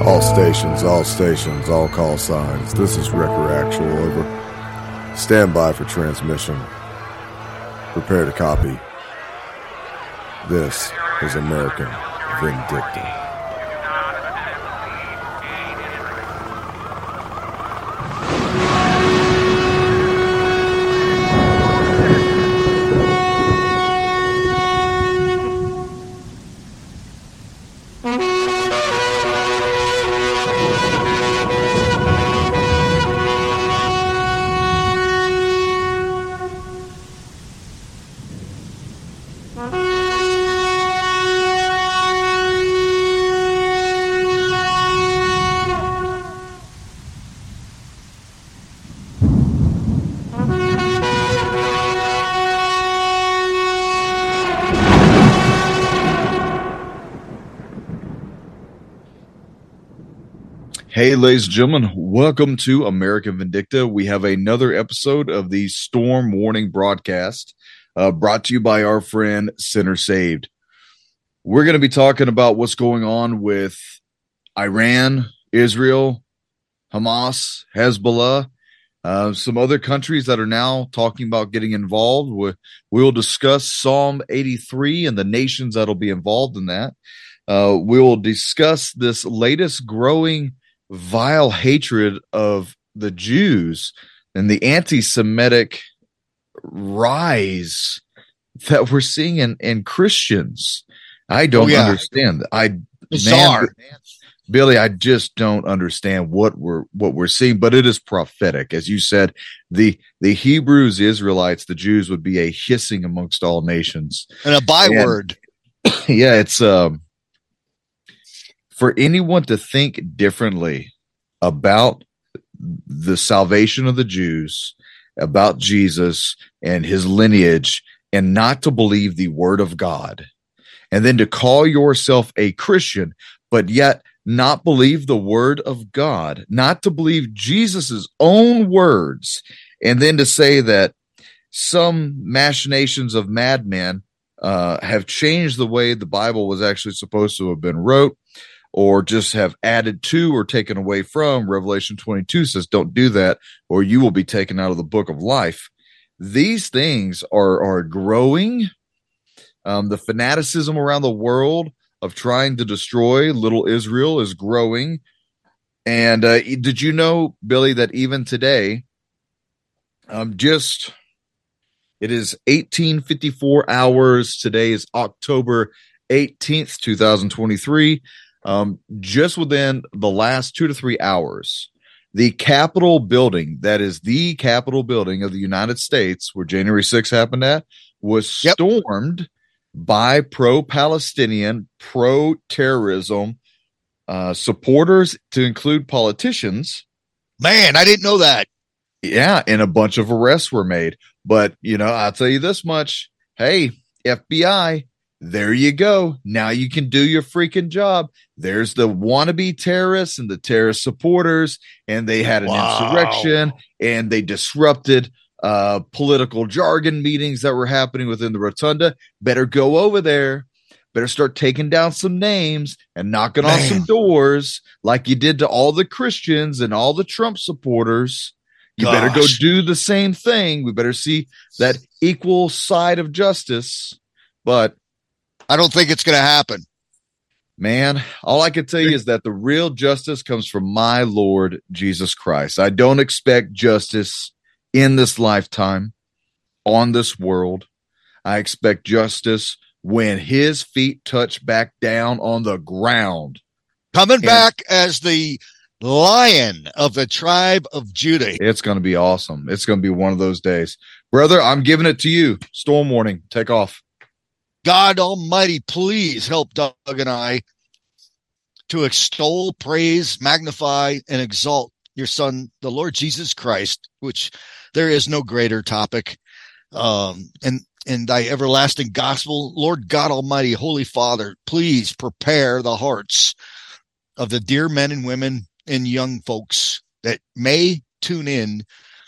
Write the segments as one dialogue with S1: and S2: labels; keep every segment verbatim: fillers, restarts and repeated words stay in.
S1: All stations, all stations, all call signs. This is Wrecker Actual, over. Stand by for transmission. Prepare to copy. This is American Vindicta.
S2: Hey, ladies and gentlemen, welcome to American Vindicta. We have another episode of the Storm Warning broadcast uh, brought to you by our friend Sinner Saved. We're going to be talking about what's going on with Iran, Israel, Hamas, Hezbollah, uh, some other countries that are now talking about getting involved. We, we'll discuss Psalm eighty-three and the nations that'll be involved in that. Uh, we will discuss this latest growing vile hatred of the Jews and the anti-Semitic rise that we're seeing in, in Christians. I don't oh, yeah. understand. I
S3: Bizarre.
S2: Man, Billy, I just don't understand what we're what we're seeing, but it is prophetic. As you said, the the Hebrews, the Israelites, the Jews would be a hissing amongst all nations.
S3: And a byword.
S2: And, yeah, it's um for anyone to think differently about the salvation of the Jews, about Jesus and his lineage, and not to believe the word of God, and then to call yourself a Christian, but yet not believe the word of God, not to believe Jesus's own words, and then to say that some machinations of madmen uh, have changed the way the Bible was actually supposed to have been wrote, or just have added to or taken away from. Revelation twenty-two says, don't do that, or you will be taken out of the book of life. These things are, are growing. Um, the fanaticism around the world of trying to destroy little Israel is growing. And uh, did you know, Billy, that even today, um, just, it is eighteen fifty-four hours. Today is October eighteenth, twenty twenty-three. Um, just within the last two to three hours, the Capitol building, that is the Capitol building of the United States, where January sixth happened at, was yep. stormed by pro-Palestinian, pro-terrorism uh, supporters, to include politicians.
S3: Man, I didn't know that.
S2: Yeah, and a bunch of arrests were made. But, you know, I'll tell you this much. Hey, F B I, there you go. Now you can do your freaking job. There's the wannabe terrorists and the terrorist supporters, and they had an wow. insurrection, and they disrupted uh, political jargon meetings that were happening within the rotunda. Better go over there. Better start taking down some names and knocking Man. on some doors like you did to all the Christians and all the Trump supporters. You Gosh. better go do the same thing. We better see that equal side of justice. But
S3: I don't think it's going to happen.
S2: Man, all I can tell you is that the real justice comes from my Lord Jesus Christ. I don't expect justice in this lifetime, on this world. I expect justice when his feet touch back down on the ground.
S3: Coming
S2: and
S3: back as the Lion of the tribe of Judah.
S2: It's going to be awesome. It's going to be one of those days. Brother, I'm giving it to you. Storm warning. Take off.
S3: God Almighty, please help Doug and I to extol, praise, magnify, and exalt your Son, the Lord Jesus Christ, which there is no greater topic, um, and, and thy everlasting gospel. Lord God Almighty, Holy Father, please prepare the hearts of the dear men and women and young folks that may tune in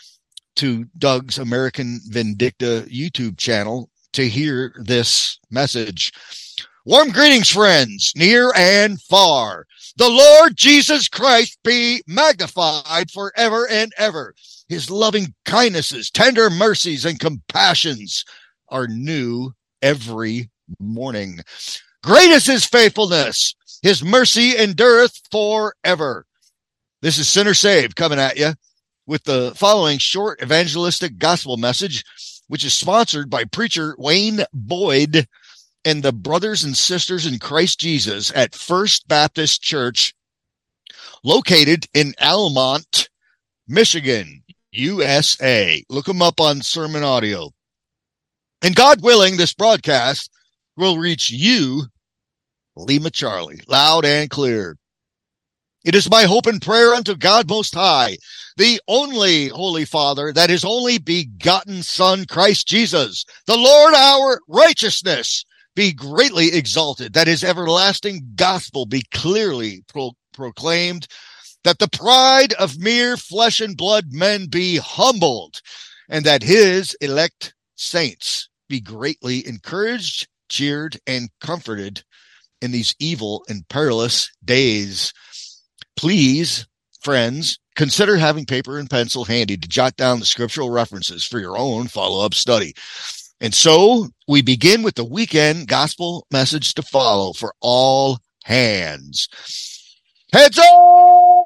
S3: to Doug's American Vindicta YouTube channel to hear this message. Warm greetings, friends, near and far. The Lord Jesus Christ be magnified forever and ever. His loving kindnesses, tender mercies, and compassions are new every morning. Great is his faithfulness. His mercy endureth forever. This is Sinner Saved coming at you with the following short evangelistic gospel message, which is sponsored by preacher Wayne Boyd and the brothers and sisters in Christ Jesus at First Baptist Church, located in Almont, Michigan, U S A. Look them up on Sermon Audio. And God willing, this broadcast will reach you, Lima Charlie, loud and clear. It is my hope and prayer unto God Most High, the only Holy Father, that his only begotten Son, Christ Jesus, the Lord our righteousness, be greatly exalted, that his everlasting gospel be clearly pro- proclaimed, that the pride of mere flesh and blood men be humbled, and that his elect saints be greatly encouraged, cheered, and comforted in these evil and perilous days. Please, friends, consider having paper and pencil handy to jot down the scriptural references for your own follow-up study. And so we begin with the weekend gospel message to follow for all hands. Heads up!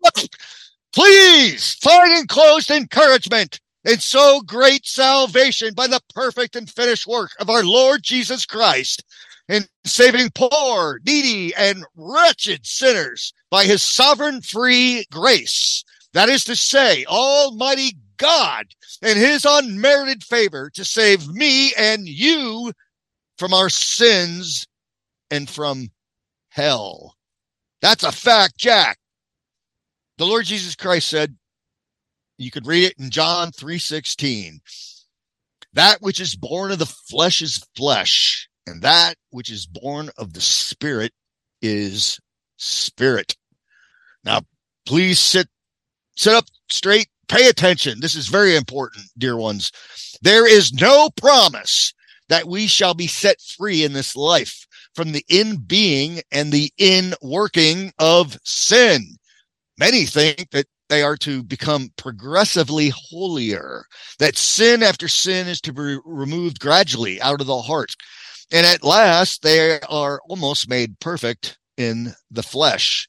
S3: Please find enclosed encouragement and so great salvation by the perfect and finished work of our Lord Jesus Christ in saving poor, needy, and wretched sinners by his sovereign free grace. That is to say, Almighty God and his unmerited favor to save me and you from our sins and from hell. That's a fact, Jack. The Lord Jesus Christ said, you could read it in John three sixteen, that which is born of the flesh is flesh, and that which is born of the Spirit is spirit. Now, please sit, sit up straight. Pay attention. This is very important, dear ones. There is no promise that we shall be set free in this life from the in-being and the in-working of sin. Many think that they are to become progressively holier, that sin after sin is to be removed gradually out of the heart. And at last, they are almost made perfect in the flesh.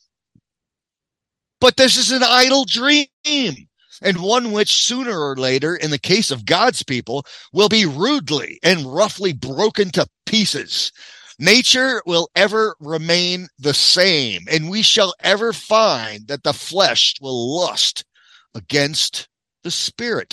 S3: But this is an idle dream, and one which sooner or later, in the case of God's people, will be rudely and roughly broken to pieces. Nature will ever remain the same, and we shall ever find that the flesh will lust against the spirit.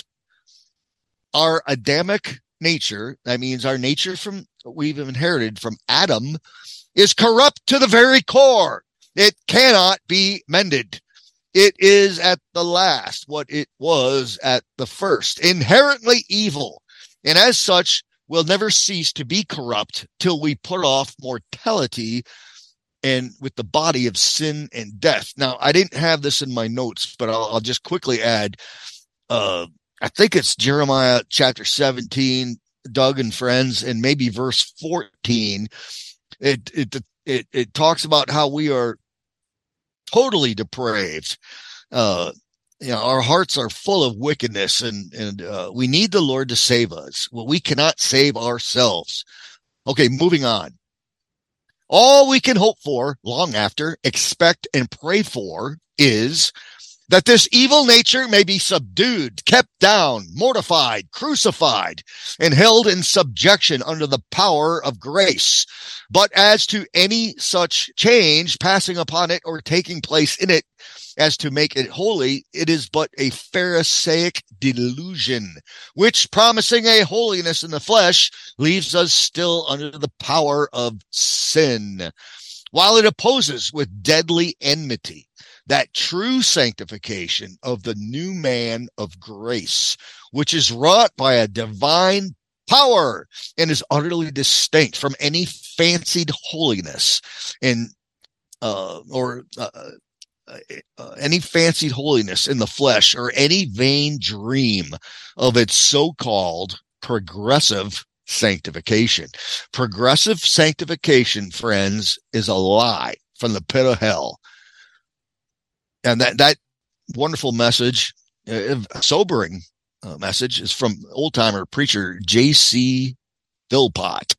S3: Our Adamic nature, that means our nature from we've inherited from Adam, is corrupt to the very core. It cannot be mended. It is at the last what it was at the first, inherently evil, and as such will never cease to be corrupt till we put off mortality and with the body of sin and death. Now, I didn't have this in my notes, but I'll, I'll just quickly add, uh, I think it's Jeremiah chapter seventeen, Doug and friends, and maybe verse fourteen. It, it, it, it talks about how we are totally depraved. Uh, you know, our hearts are full of wickedness, and, and, uh, we need the Lord to save us. Well, we cannot save ourselves. Okay, moving on. All we can hope for long after, expect, and pray for is that this evil nature may be subdued, kept down, mortified, crucified, and held in subjection under the power of grace. But as to any such change passing upon it or taking place in it as to make it holy, it is but a Pharisaic delusion, which promising a holiness in the flesh leaves us still under the power of sin, while it opposes with deadly enmity that true sanctification of the new man of grace, which is wrought by a divine power and is utterly distinct from any fancied holiness and uh, or uh, uh, any fancied holiness in the flesh or any vain dream of its so-called progressive sanctification. Progressive sanctification, friends, is a lie. from the pit of hell. And that, that wonderful message, uh, sobering uh, message, is from old-timer preacher J C Philpott.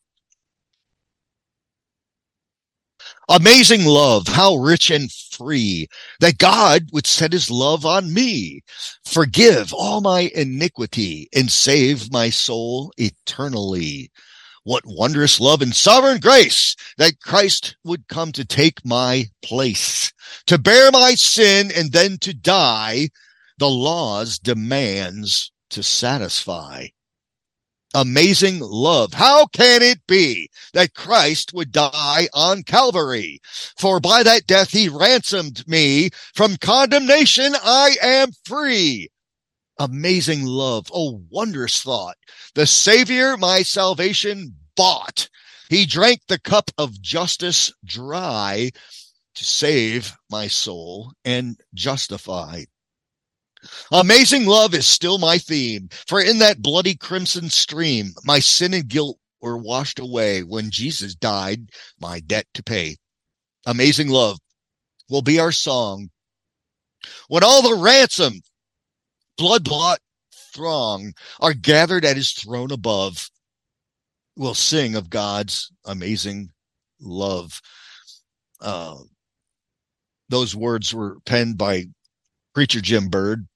S3: Amazing love, how rich and free, that God would set his love on me, forgive all my iniquity, and save my soul eternally. What wondrous love and sovereign grace that Christ would come to take my place, to bear my sin and then to die, the law's demands to satisfy. Amazing love. How can it be that Christ would die on Calvary? For by that death he ransomed me. From condemnation I am free. Amazing love. Oh, wondrous thought. The Savior my salvation bought. He drank the cup of justice dry to save my soul and justify. Amazing love is still my theme, for in that bloody crimson stream, my sin and guilt were washed away when Jesus died, my debt to pay. Amazing love will be our song when all the ransomed, blood-bought throng are gathered at his throne above. We'll sing of God's amazing love. Uh, those words were penned by preacher Jim Bird.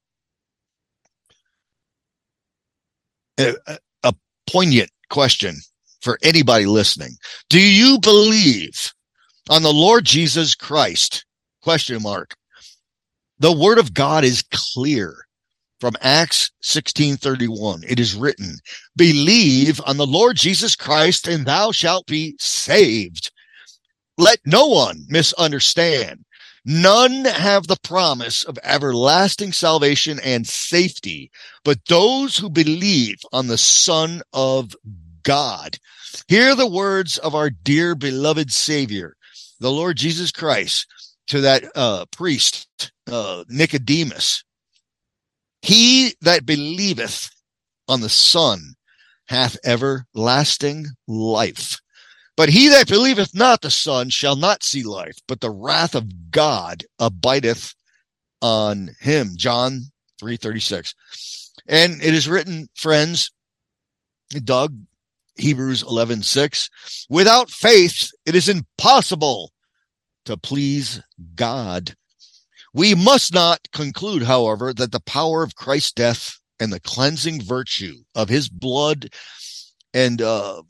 S3: A, a poignant question for anybody listening. Do you believe on the Lord Jesus Christ? Question mark. The word of God is clear. From Acts sixteen thirty-one, it is written, believe on the Lord Jesus Christ and thou shalt be saved. Let no one misunderstand. None have the promise of everlasting salvation and safety, but those who believe on the Son of God. Hear the words of our dear beloved Savior, the Lord Jesus Christ, to that uh, priest, uh, Nicodemus. He that believeth on the Son hath everlasting life. But he that believeth not the Son shall not see life, but the wrath of God abideth on him. John three thirty-six. And it is written, friends, Doug, Hebrews eleven six, without faith it is impossible to please God. We must not conclude, however, that the power of Christ's death and the cleansing virtue of his blood and uh,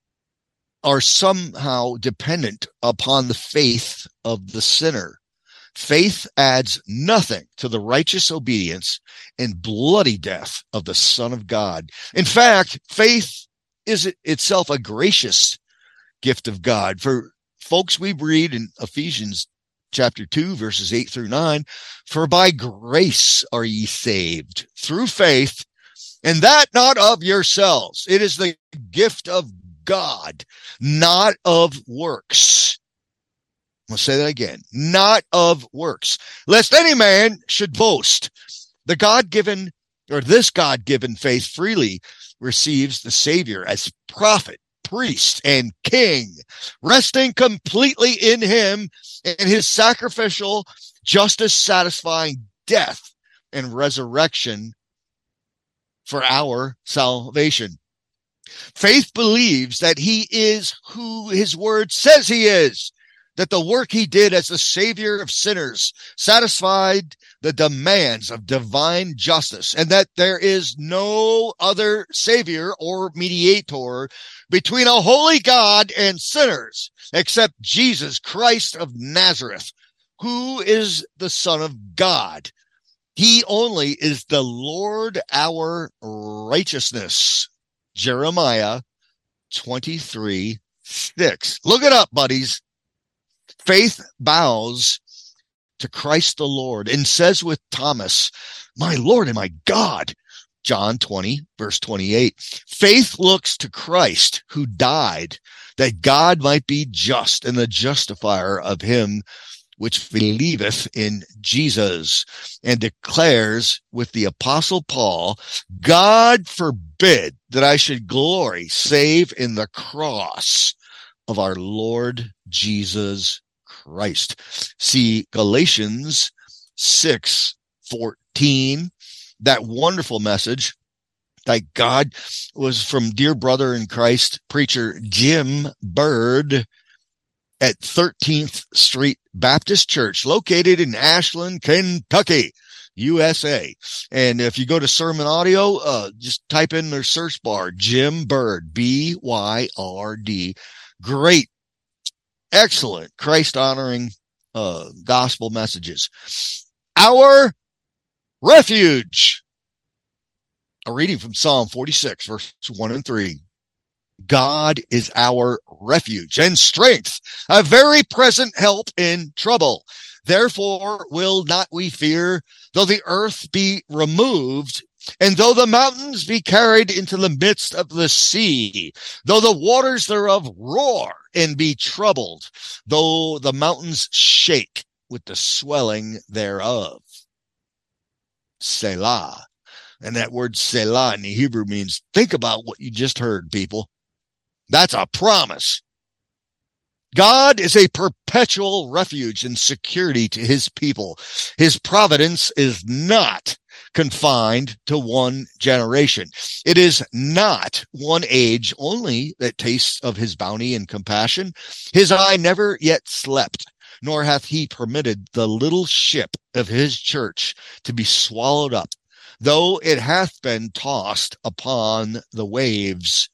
S3: are somehow dependent upon the faith of the sinner. Faith adds nothing to the righteous obedience and bloody death of the Son of God. In fact, faith is itself a gracious gift of God. For folks, we read in Ephesians chapter two, verses eight through nine, for by grace are ye saved through faith, and that not of yourselves. It is the gift of God, not of works. I'll say that again, not of works, lest any man should boast. The God-given, or this God-given faith freely receives the Savior as prophet, priest, and king, resting completely in him and his sacrificial, justice-satisfying death and resurrection for our salvation. Faith believes that he is who his word says he is, that the work he did as the Savior of sinners satisfied the demands of divine justice, and that there is no other Savior or mediator between a holy God and sinners except Jesus Christ of Nazareth, who is the Son of God. He only is the Lord our righteousness. Jeremiah twenty-three six. Look it up, buddies. Faith bows to Christ the Lord and says with Thomas, my Lord and my God. John twenty, verse twenty-eight. Faith looks to Christ who died that God might be just and the justifier of him which believeth in Jesus, and declares with the apostle Paul, God forbid that I should glory save in the cross of our Lord Jesus Christ. See Galatians six fourteen, that wonderful message that God was from dear brother in Christ, preacher Jim Bird at thirteenth Street Baptist Church, located in Ashland, Kentucky, U S A. And if you go to Sermon Audio, uh, just type in their search bar, Jim Bird, B Y R D. Great, excellent, Christ-honoring uh, gospel messages. Our refuge. A reading from Psalm forty-six, verses one and three. God is our refuge and strength, a very present help in trouble. Therefore will not we fear, though the earth be removed, and though the mountains be carried into the midst of the sea, though the waters thereof roar and be troubled, though the mountains shake with the swelling thereof. Selah. And that word Selah in the Hebrew means think about what you just heard, people. That's a promise. God is a perpetual refuge and security to his people. His providence is not confined to one generation. It is not one age only that tastes of his bounty and compassion. His eye never yet slept, nor hath he permitted the little ship of his church to be swallowed up, though it hath been tossed upon the waves.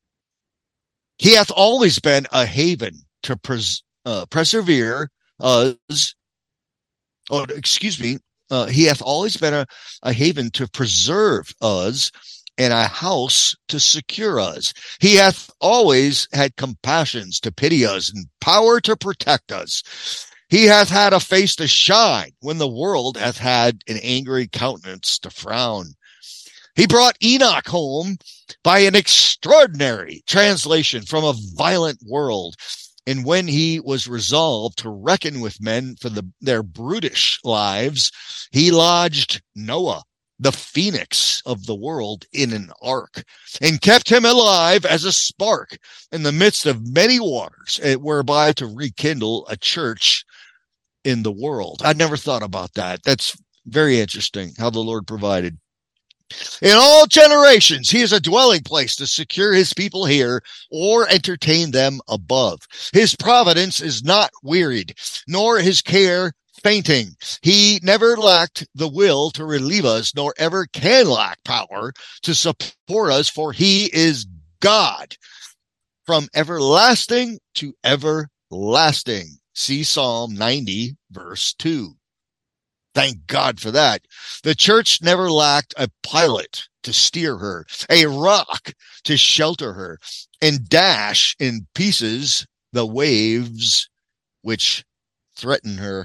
S3: He hath always been a haven to pres- uh, persevere us. Oh, excuse me. Uh, he hath always been a, a haven to preserve us, and a house to secure us. He hath always had compassions to pity us, and power to protect us. He hath had a face to shine when the world hath had an angry countenance to frown. He brought Enoch home by an extraordinary translation from a violent world. And when he was resolved to reckon with men for the, their brutish lives, he lodged Noah, the phoenix of the world, in an ark, and kept him alive as a spark in the midst of many waters, whereby to rekindle a church in the world. I never thought about that. That's very interesting how the Lord provided. In all generations, he is a dwelling place to secure his people here or entertain them above. His providence is not wearied, nor his care fainting. He never lacked the will to relieve us, nor ever can lack power to support us, for he is God from everlasting to everlasting. See Psalm ninety, verse two. Thank God for that. The church never lacked a pilot to steer her, a rock to shelter her, and dash in pieces the waves which threaten her.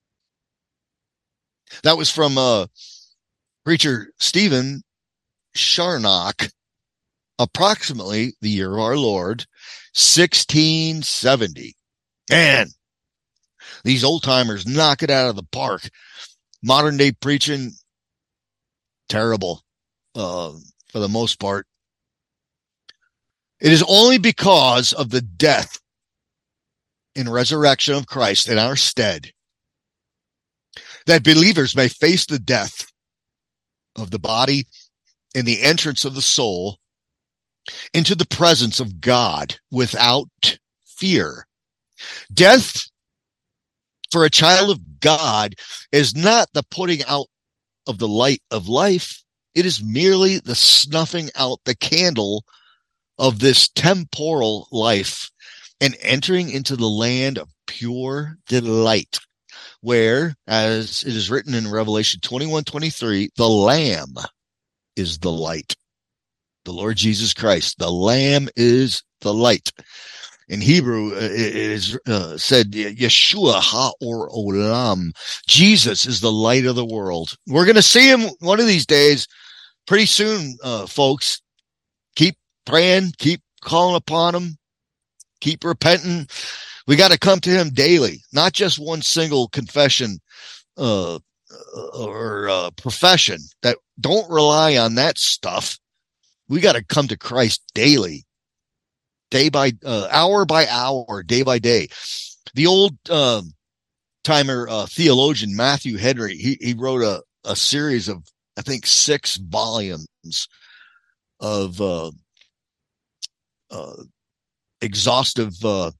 S3: That was from uh, preacher Stephen Charnock, approximately the year of our Lord, sixteen seventy. Man, these old timers knock it out of the park. Modern day preaching, terrible, uh, for the most part. It is only because of the death and resurrection of Christ in our stead that believers may face the death of the body and the entrance of the soul into the presence of God without fear. Death for a child of God is not the putting out of the light of life. It is merely the snuffing out the candle of this temporal life and entering into the land of pure delight, where, as it is written in Revelation twenty-one twenty-three, the Lamb is the light. The Lord Jesus Christ, the Lamb is the light. In Hebrew, it is uh, said, Yeshua ha'or olam. Jesus is the light of the world. We're going to see him one of these days, pretty soon, uh, folks. Keep praying, keep calling upon him, keep repenting. We got to come to him daily, not just one single confession uh, or uh, profession. That don't rely on that stuff. We got to come to Christ daily. Day by uh, hour by hour, day by day. The old uh, timer uh, theologian Matthew Henry, he, he wrote a, a series of, I think, six volumes of uh, uh, exhaustive uh,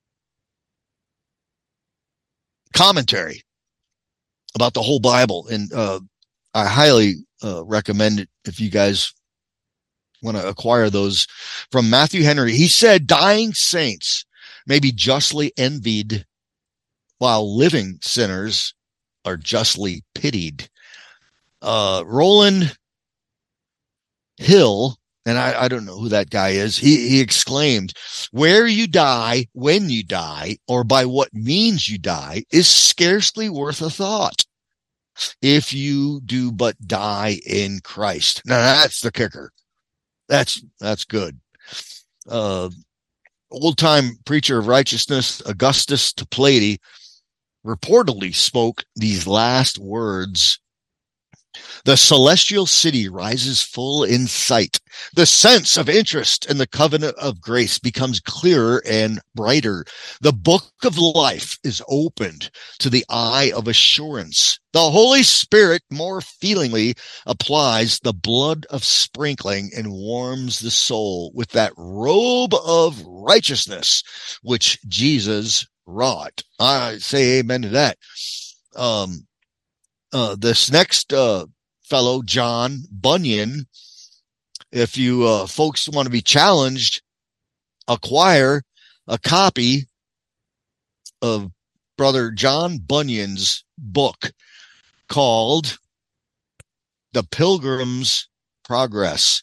S3: commentary about the whole Bible. And uh, I highly uh, recommend it if you guys want to acquire those from Matthew Henry. He said, dying saints may be justly envied, while living sinners are justly pitied. Uh, Roland Hill, and I, I don't know who that guy is, he, he exclaimed, where you die, when you die, or by what means you die, is scarcely worth a thought, if you do but die in Christ. Now that's the kicker. That's, that's good. Uh, old-time preacher of righteousness, Augustus Toplady, reportedly spoke these last words: the celestial city rises full in sight. The sense of interest in the covenant of grace becomes clearer and brighter. The book of life is opened to the eye of assurance. The Holy Spirit more feelingly applies the blood of sprinkling and warms the soul with that robe of righteousness which Jesus wrought. I say amen to that. Um, uh, this next, uh, fellow, John Bunyan, if you uh, folks want to be challenged, acquire a copy of Brother John Bunyan's book called The Pilgrim's Progress.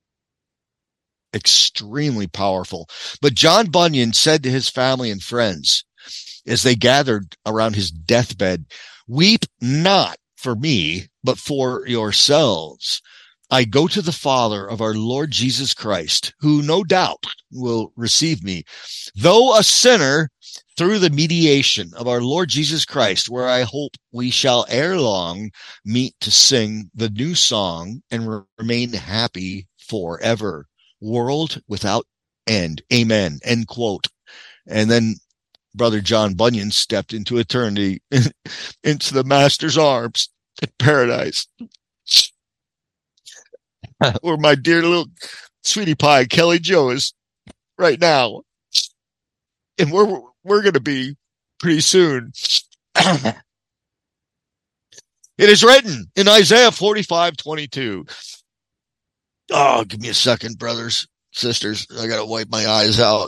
S3: Extremely powerful. But John Bunyan said to his family and friends as they gathered around his deathbed, weep not for me, but for yourselves. I go to the Father of our Lord Jesus Christ, who no doubt will receive me, though a sinner, through the mediation of our Lord Jesus Christ, where I hope we shall ere long meet to sing the new song and remain happy forever. World without end. Amen. End quote. And then Brother John Bunyan stepped into eternity, into the Master's arms in paradise, where my dear little sweetie pie Kelly Joe is right now, and we're we're going to be pretty soon. It is written in Isaiah forty-five twenty-two. Oh, give me a second, brothers, sisters. I got to wipe my eyes out.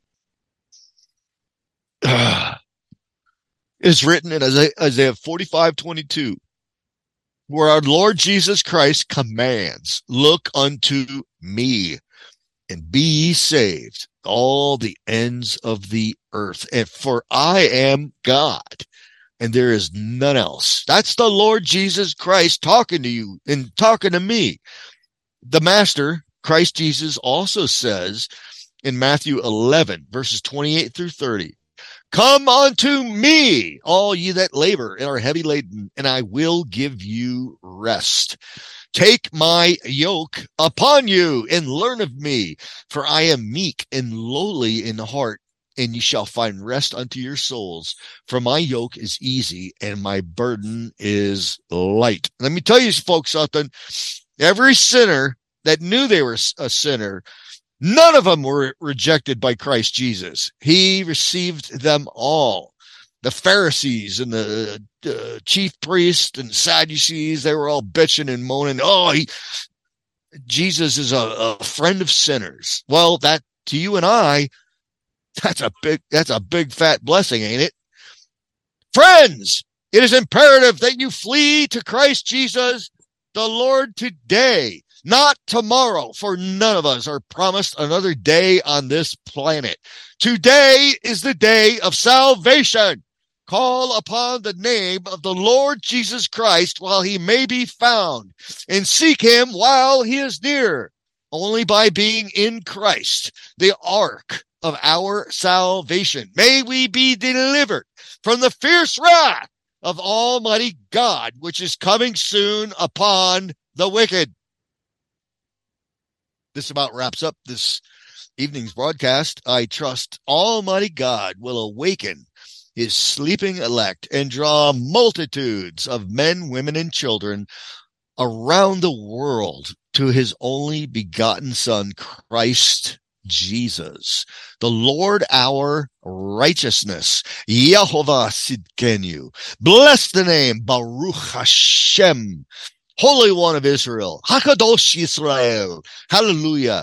S3: It is written in Isaiah forty-five twenty-two, where our Lord Jesus Christ commands, look unto me and be ye saved, all the ends of the earth. And for I am God, and there is none else. That's the Lord Jesus Christ talking to you and talking to me. The Master, Christ Jesus, also says in Matthew eleven, verses twenty-eight through thirty, come unto me, all ye that labor and are heavy laden, and I will give you rest. Take my yoke upon you and learn of me, for I am meek and lowly in heart, and ye shall find rest unto your souls. For my yoke is easy and my burden is light. Let me tell you folks something. Every sinner that knew they were a sinner, none of them were rejected by Christ Jesus. He received them all. The Pharisees and the uh, chief priests and Sadducees, they were all bitching and moaning. Oh, he, Jesus is a, a friend of sinners. Well, that to you and I, that's a big, that's a big fat blessing, ain't it? Friends, it is imperative that you flee to Christ Jesus, the Lord, today, not tomorrow, for none of us are promised another day on this planet. Today is the day of salvation. Call upon the name of the Lord Jesus Christ while he may be found, and seek him while he is near. Only by being in Christ, the ark of our salvation, may we be delivered from the fierce wrath of Almighty God, which is coming soon upon the wicked. This about wraps up this evening's broadcast. I trust Almighty God will awaken his sleeping elect and draw multitudes of men, women, and children around the world to his only begotten Son, Christ Jesus, the Lord our righteousness. Yehovah Sidkenu. Bless the name, Baruch Hashem, Holy One of Israel, Hakadosh Yisrael. Hallelujah.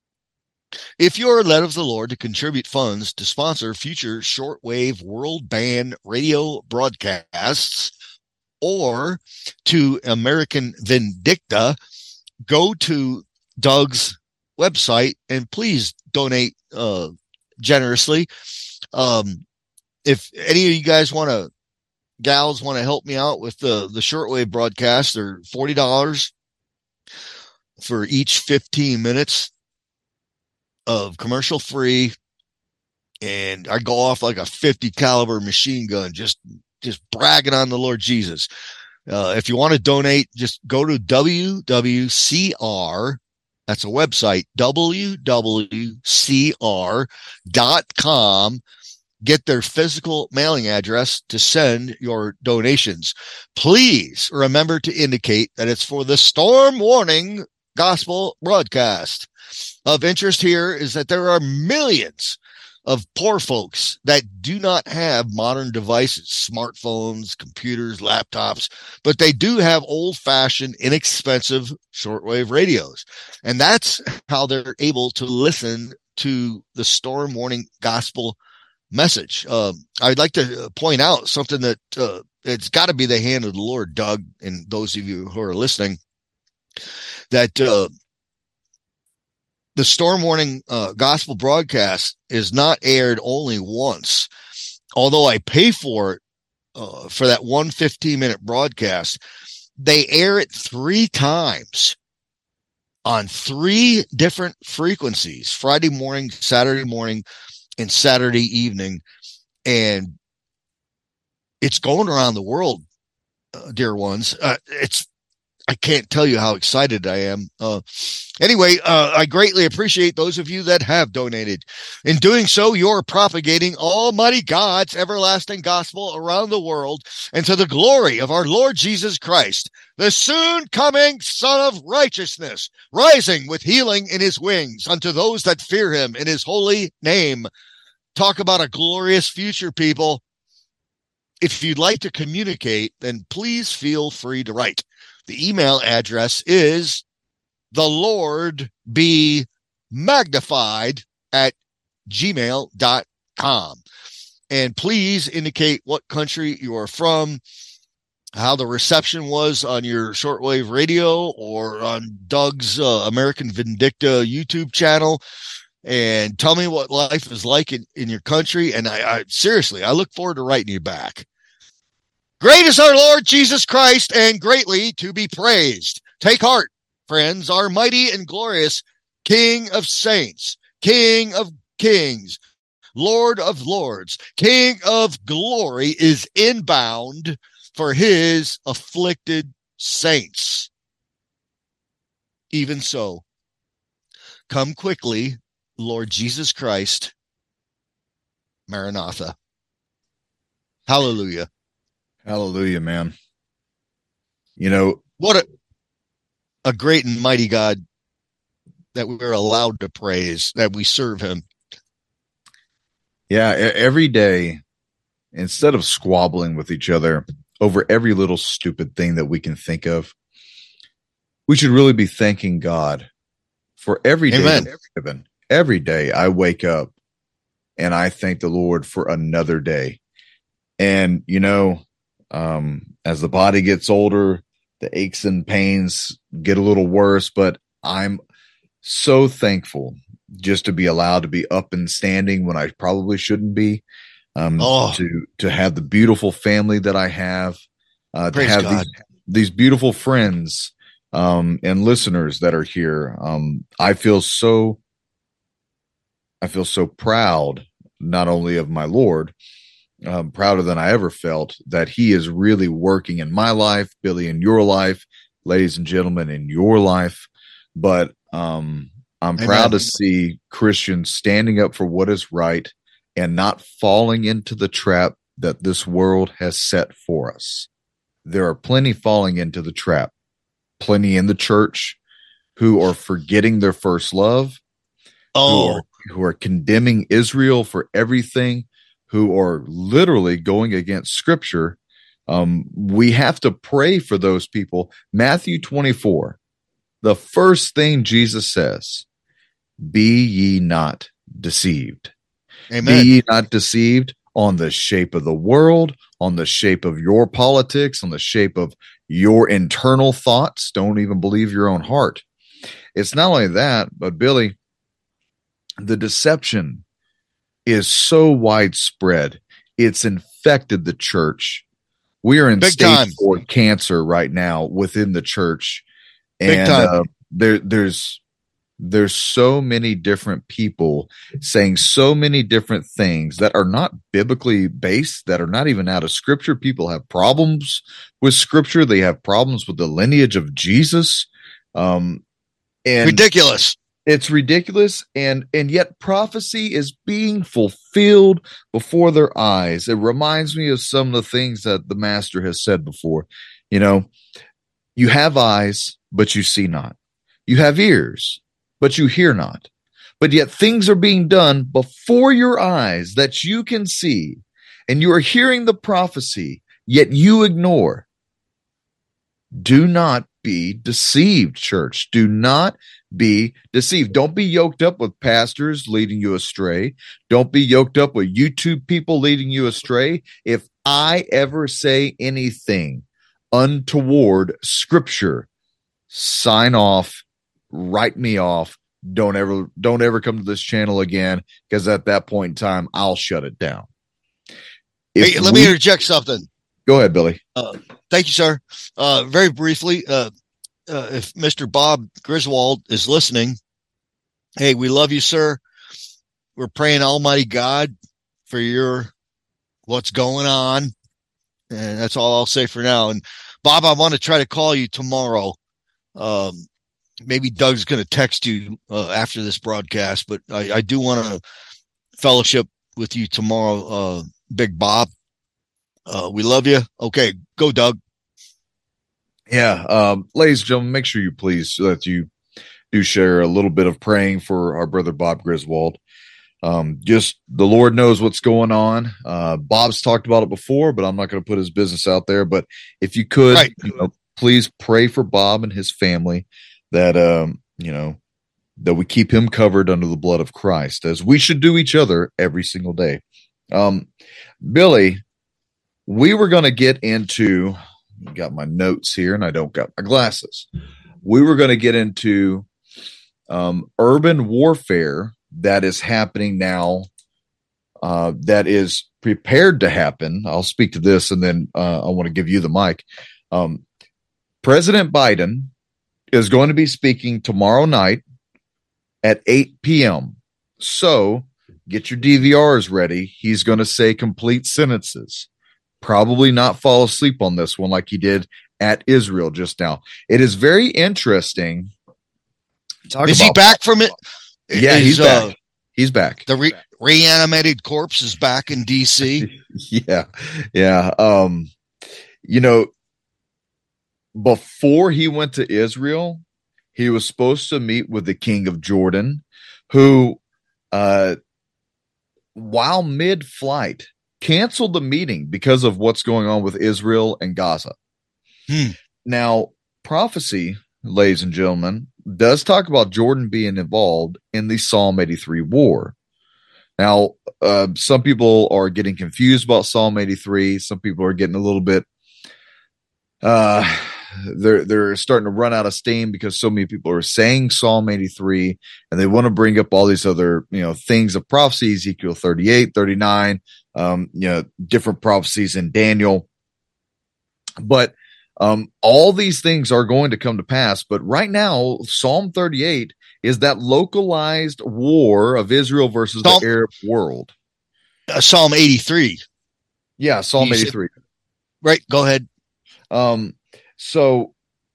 S3: If you're led of the Lord to contribute funds to sponsor future shortwave world band radio broadcasts or to American Vindicta, go to Doug's website and please donate uh, generously. Um, if any of you guys want to, gals want to help me out with the, the shortwave broadcast, they're forty dollars for each fifteen minutes of commercial free. And I go off like a fifty caliber machine gun, just, just bragging on the Lord Jesus. Uh, if you want to donate, just go to W W C R. That's a website, W W C R dot com. Get their physical mailing address to send your donations. Please remember to indicate that it's for the Storm Warning Gospel broadcast. Of interest here is that there are millions of poor folks that do not have modern devices, smartphones, computers, laptops, but they do have old-fashioned, inexpensive shortwave radios. And that's how they're able to listen to the Storm Warning Gospel message. Um, I'd like to point out something that uh, it's got to be the hand of the Lord, Doug, and those of you who are listening, that uh, the Storm Warning uh, Gospel broadcast is not aired only once. Although I pay for it uh, for that one fifteen-minute broadcast, they air it three times on three different frequencies, Friday morning, Saturday morning, and Saturday evening. And it's going around the world, uh, dear ones. Uh, it's I can't tell you how excited I am. Uh, anyway, uh, I greatly appreciate those of you that have donated. In doing so, you're propagating Almighty God's everlasting gospel around the world and to the glory of our Lord Jesus Christ, the soon coming Son of Righteousness, rising with healing in his wings unto those that fear him in his holy name. Talk about a glorious future, people. If you'd like to communicate, then please feel free to write. The email address is the Lord be magnified at gmail dot com. And please indicate what country you are from, how the reception was on your shortwave radio or on Doug's uh, American Vindicta YouTube channel. And tell me what life is like in, in your country. And I, I seriously, I look forward to writing you back. Great is our Lord Jesus Christ and greatly to be praised. Take heart, friends, our mighty and glorious King of saints, King of kings, Lord of lords, King of glory is inbound for his afflicted saints. Even so, come quickly, Lord Jesus Christ. Maranatha. Hallelujah.
S2: Hallelujah, man. You know,
S3: what a, a great and mighty God that we're allowed to praise, that we serve him.
S2: Yeah, every day, instead of squabbling with each other over every little stupid thing that we can think of, we should really be thanking God for every day.
S3: Amen.
S2: that we're given. Every day I wake up and I thank the Lord for another day. And, you know, Um, as the body gets older, the aches and pains get a little worse, but I'm so thankful just to be allowed to be up and standing when I probably shouldn't be, um, oh. to, to have the beautiful family that I have, uh, to have these, these beautiful friends, um, and listeners that are here. Um, I feel so, I feel so proud, not only of my Lord, Um, prouder than I ever felt that he is really working in my life, Billy, in your life, ladies and gentlemen, in your life. But um, I'm Amen. proud to see Christians standing up for what is right and not falling into the trap that this world has set for us. There are plenty falling into the trap, plenty in the church who are forgetting their first love,
S3: Oh,
S2: who are, who are condemning Israel for everything, who are literally going against Scripture. Um, we have to pray for those people. Matthew twenty-four, the first thing Jesus says, be ye not deceived.
S3: amen.
S2: Be ye not deceived on the shape of the world, on the shape of your politics, on the shape of your internal thoughts. Don't even believe your own heart. It's not only that, but Billy, the deception is so widespread. It's infected the church. We are in
S3: Big
S2: stage
S3: time.
S2: four cancer right now within the church.
S3: Big
S2: And
S3: time.
S2: uh, there, there's there's so many different people saying so many different things that are not biblically based, that are not even out of Scripture. People have problems with Scripture. They have problems with the lineage of Jesus. Um, and
S3: Ridiculous.
S2: It's ridiculous, and and yet prophecy is being fulfilled before their eyes. It reminds me of some of the things that the Master has said before. You know, you have eyes, but you see not. You have ears, but you hear not. But yet things are being done before your eyes that you can see, and you are hearing the prophecy, yet you ignore. Do not be deceived, church. Do not be deceived. Don't be yoked up with pastors leading you astray. Don't be yoked up with YouTube people leading you astray. If I ever say anything untoward Scripture, sign off, write me off. Don't ever, don't ever come to this channel again, because at that point in time, I'll shut it down. If
S3: Hey, let
S2: we-
S3: me interject something.
S2: Go ahead, Billy.
S3: Uh, thank you, sir. Uh, very briefly, uh, uh, if Mister Bob Griswold is listening, hey, we love you, sir. We're praying Almighty God for your what's going on, and that's all I'll say for now. And Bob, I want to try to call you tomorrow. Um, maybe Doug's going to text you uh, after this broadcast, but I, I do want to fellowship with you tomorrow, uh, Big Bob. Uh, we love you. Okay, go, Doug.
S2: Yeah, um, ladies and gentlemen, make sure you please that you do share a little bit of praying for our brother Bob Griswold. Um, just the Lord knows what's going on. Uh, Bob's talked about it before, but I'm not going to put his business out there. But if you could,
S3: Right.
S2: you know, please pray for Bob and his family, that um, you know, that we keep him covered under the blood of Christ, as we should do each other every single day. Um, Billy, we were going to get into. Got my notes here, and I don't got my glasses. We were going to get into um, urban warfare that is happening now, uh, that is prepared to happen. I'll speak to this, and then uh, I want to give you the mic. Um, President Biden is going to be speaking tomorrow night at eight p.m. So get your D V Rs ready. He's going to say complete sentences. Probably not fall asleep on this one like he did at Israel just now. It is very interesting. Talk
S3: Is he
S2: about-
S3: back from it?
S2: Yeah,
S3: Is,
S2: he's
S3: uh,
S2: back. He's back.
S3: The re- reanimated corpse is back in D C.
S2: Yeah. Yeah. Um, you know, before he went to Israel, he was supposed to meet with the king of Jordan, who, uh, while mid-flight, canceled the meeting because of what's going on with Israel and Gaza.
S3: Hmm.
S2: Now, prophecy, ladies and gentlemen, does talk about Jordan being involved in the Psalm eighty-three war. Now, uh, some people are getting confused about Psalm eighty-three. Some people are getting a little bit, uh, they're, they're starting to run out of steam because so many people are saying Psalm eighty-three, and they want to bring up all these other, you know, things of prophecy, Ezekiel thirty-eight, thirty-nine, um, you know, different prophecies in Daniel. But um, all these things are going to come to pass. But right now, Psalm thirty-eight is that localized war of Israel versus
S3: Psalm-
S2: the Arab world.
S3: Uh, Psalm eighty-three.
S2: Yeah, Psalm
S3: You said-
S2: eighty-three.
S3: Right. Go ahead.
S2: Um, so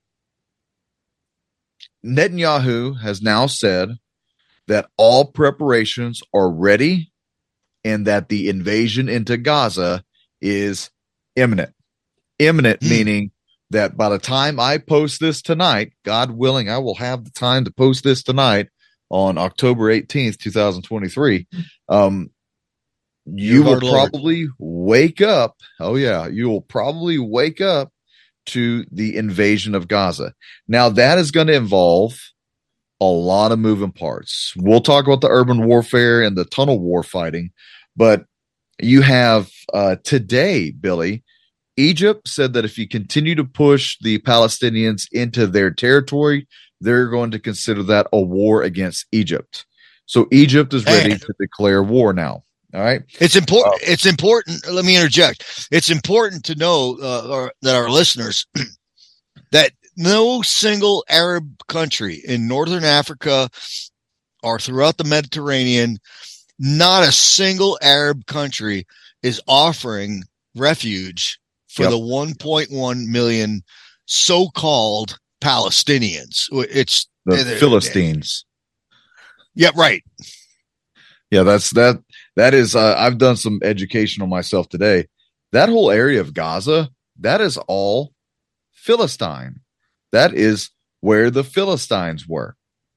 S2: Netanyahu has now said that all preparations are ready and that the invasion into Gaza is imminent. Imminent
S3: Mm.
S2: meaning that by the time I post this tonight, God willing, I will have the time to post this tonight on October eighteenth, twenty twenty-three. Um, you will probably wake up. Oh, yeah. You will probably wake up to the invasion of Gaza. Now, that is going to involve a lot of moving parts. We'll talk about the urban warfare and the tunnel war fighting, but you have uh, today, Billy, Egypt said that if you continue to push the Palestinians into their territory, they're going to consider that a war against Egypt. So Egypt is ready and to declare war now. All right.
S3: It's important. Uh, it's important. Let me interject. It's important to know uh, or, that our listeners that no single Arab country in Northern Africa or throughout the Mediterranean, not a single Arab country is offering refuge for yep. the one point one million so-called Palestinians. It's
S2: the uh, Philistines.
S3: Yeah, right.
S2: Yeah, that's that. That is, uh, I've done some education on myself today. That whole area of Gaza, that is all Philistine. That is where the Philistines were.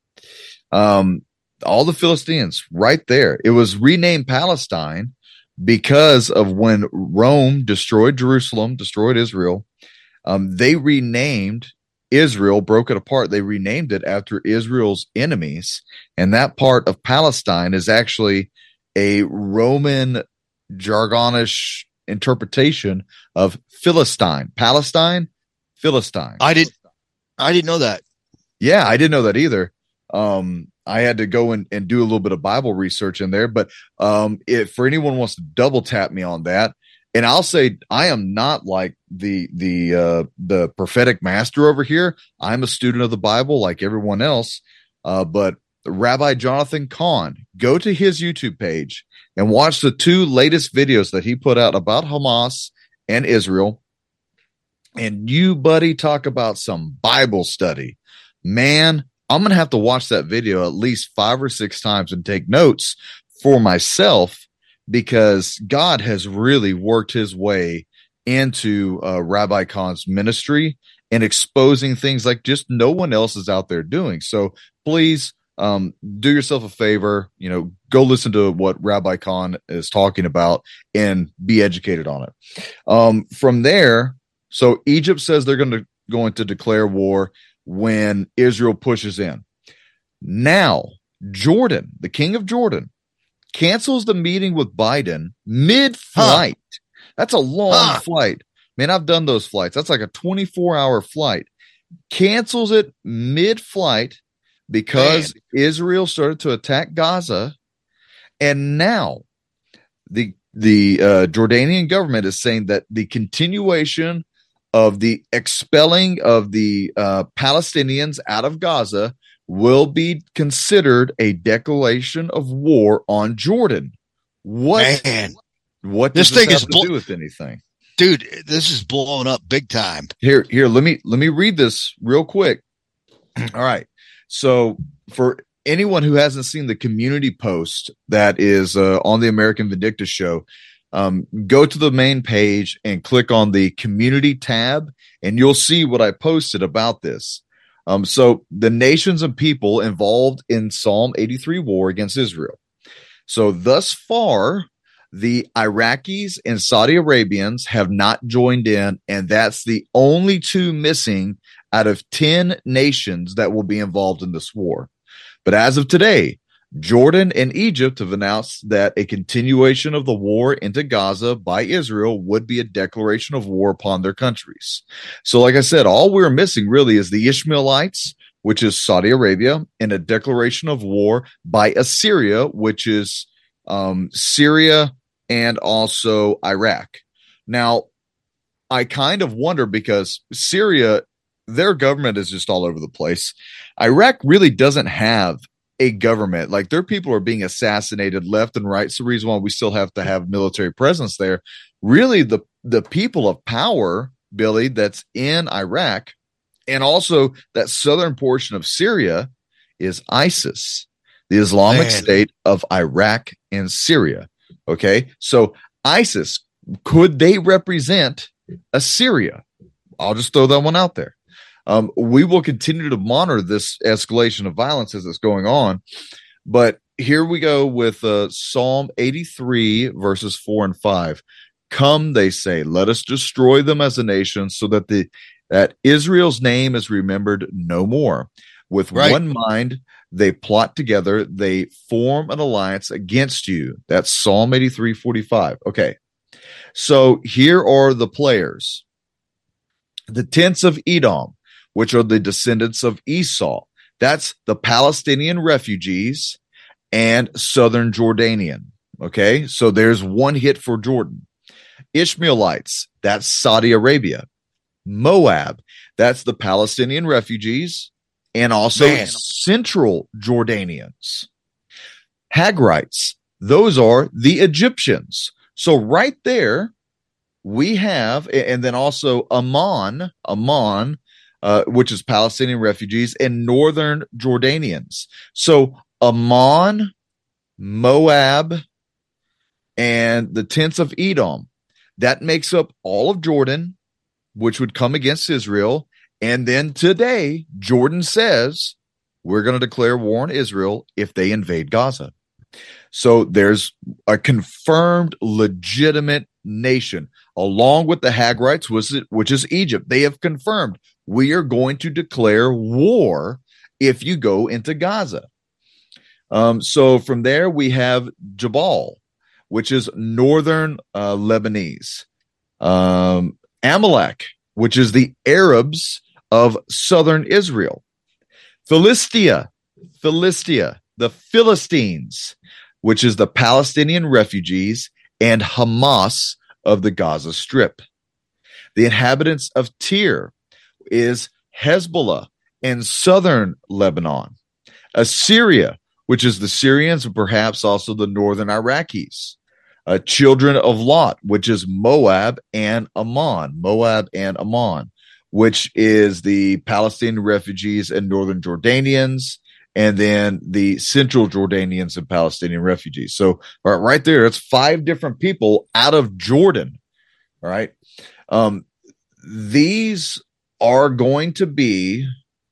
S2: Um, all the Philistines right there. It was renamed Palestine because of when Rome destroyed Jerusalem, destroyed Israel. Um, they renamed Israel, broke it apart. They renamed it after Israel's enemies. And that part of Palestine is actually a Roman jargonish interpretation of Philistine. Palestine, Philistine.
S3: I didn't, I didn't know that.
S2: Yeah, I didn't know that either. Um, I had to go and, and do a little bit of Bible research in there. But um, if for anyone wants to double tap me on that, and I'll say I am not like the the uh, the prophetic master over here. I'm a student of the Bible like everyone else. Uh, but Rabbi Jonathan Cahn, go to his YouTube page and watch the two latest videos that he put out about Hamas and Israel. And you, buddy, talk about some Bible study. Man, I'm going to have to watch that video at least five or six times and take notes for myself, because God has really worked his way into uh, Rabbi Kahn's ministry and exposing things like just no one else is out there doing. So please um, do yourself a favor, you know, go listen to what Rabbi Kahn is talking about and be educated on it. Um, from there, so Egypt says they're going to going to declare war when Israel pushes in. Now, Jordan, the king of Jordan, cancels the meeting with Biden mid-flight. Huh. That's a long huh. flight. Man, I've done those flights. That's like a twenty-four hour flight. Cancels it mid-flight because Man. Israel started to attack Gaza. And now the the uh, Jordanian government is saying that the continuation of the expelling of the uh, Palestinians out of Gaza will be considered a declaration of war on Jordan. What?
S3: Man,
S2: what does this, this thing have is to blo- do with anything,
S3: dude? This is blowing up big time.
S2: Here, here. Let me let me read this real quick. All right. So, for anyone who hasn't seen the community post that is uh, on the American Vindicta show, um, go to the main page and click on the community tab, and you'll see what I posted about this. Um, so the nations and people involved in Psalm eighty-three war against Israel. So thus far, the Iraqis and Saudi Arabians have not joined in, and that's the only two missing out of ten nations that will be involved in this war. But as of today, Jordan and Egypt have announced that a continuation of the war into Gaza by Israel would be a declaration of war upon their countries. So, like I said, all we're missing really is the Ishmaelites, which is Saudi Arabia, and a declaration of war by Assyria, which is um, Syria and also Iraq. Now, I kind of wonder because Syria, their government is just all over the place. Iraq really doesn't have a government. Like, their people are being assassinated left and right. It's the reason why we still have to have military presence there. Really, the the people of power, Billy, that's in Iraq and also that southern portion of Syria is ISIS, the Islamic Man. State of Iraq and Syria. Okay, so ISIS, could they represent Assyria? I'll just throw that one out there. Um, we will continue to monitor this escalation of violence as it's going on. But here we go with uh, Psalm eighty-three, verses four and five. Come, they say, let us destroy them as a nation so that the that Israel's name is remembered no more. With right. one mind, they plot together. They form an alliance against you. That's Psalm eighty-three, forty-five. Okay. So here are the players. The tents of Edom, which are the descendants of Esau. That's the Palestinian refugees and southern Jordanian. Okay. So there's one hit for Jordan. Ishmaelites, that's Saudi Arabia. Moab, that's the Palestinian refugees and also Man. central Jordanians. Hagrites, those are the Egyptians. So right there, we have, and then also Ammon, Ammon, uh, which is Palestinian refugees and northern Jordanians. So Ammon, Moab, and the tents of Edom, that makes up all of Jordan, which would come against Israel. And then today, Jordan says, we're going to declare war on Israel if they invade Gaza. So there's a confirmed legitimate nation, along with the Hagrites, which is Egypt. They have confirmed we are going to declare war if you go into Gaza. Um, so from there, we have Jabal, which is northern uh, Lebanese. Um, Amalek, which is the Arabs of southern Israel. Philistia, Philistia, the Philistines, which is the Palestinian refugees, and Hamas of the Gaza Strip. The inhabitants of Tyre is Hezbollah and southern Lebanon. Assyria, which is the Syrians and perhaps also the northern Iraqis. Uh, children of Lot, which is Moab and Ammon, Moab and Ammon, which is the Palestinian refugees and northern Jordanians, and then the central Jordanians and Palestinian refugees. So right, right there, it's five different people out of Jordan. All right. Um, these are going to be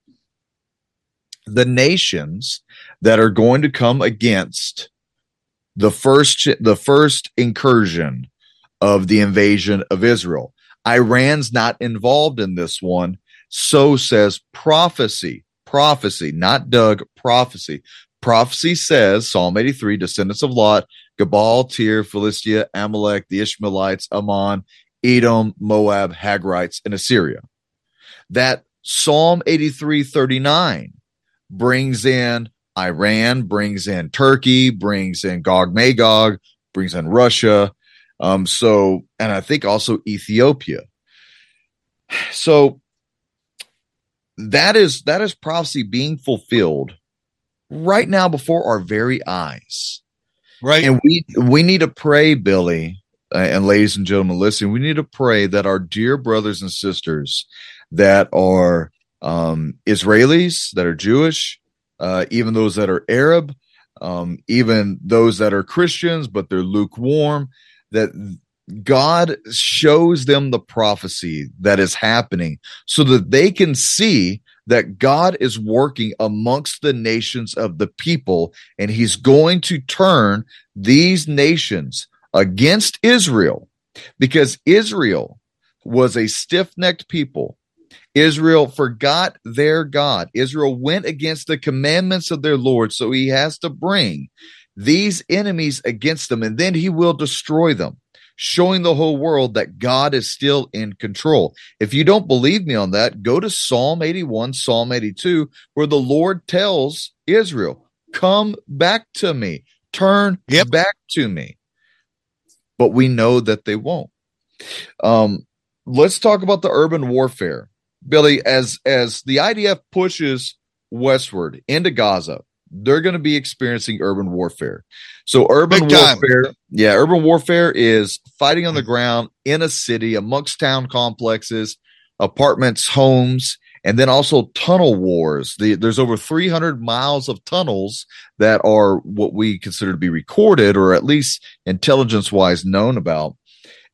S2: the nations that are going to come against the first, the first incursion of the invasion of Israel. Iran's not involved in this one. So says prophecy, prophecy, not Doug, prophecy. Prophecy says, Psalm eighty-three, descendants of Lot, Gabal, Tyre, Philistia, Amalek, the Ishmaelites, Ammon, Edom, Moab, Hagrites, and Assyria. That Psalm eighty-three, thirty-nine brings in Iran, brings in Turkey, brings in Gog Magog, brings in Russia. Um, so, and I think also Ethiopia. So that is, that is prophecy being fulfilled right now before our very eyes.
S3: Right.
S2: And we, we need to pray, Billy, uh, and ladies and gentlemen, listen, we need to pray that our dear brothers and sisters that are, um, Israelis, that are Jewish, Uh, even those that are Arab, um, even those that are Christians, but they're lukewarm, that God shows them the prophecy that is happening so that they can see that God is working amongst the nations of the people, and he's going to turn these nations against Israel, because Israel was a stiff-necked people. Israel forgot their God. Israel went against the commandments of their Lord, so he has to bring these enemies against them, and then he will destroy them, showing the whole world that God is still in control. If you don't believe me on that, go to Psalm eighty-one, Psalm eighty-two, where the Lord tells Israel, come back to me, turn yep. back to me. But we know that they won't. Um, let's talk about the urban warfare. Billy, as as the I D F pushes westward into Gaza, they're going to be experiencing urban warfare. So urban warfare, yeah, urban warfare is fighting on the ground in a city, amongst town complexes, apartments, homes, and then also tunnel wars. The, there's over three hundred miles of tunnels that are what we consider to be recorded, or at least intelligence-wise known about.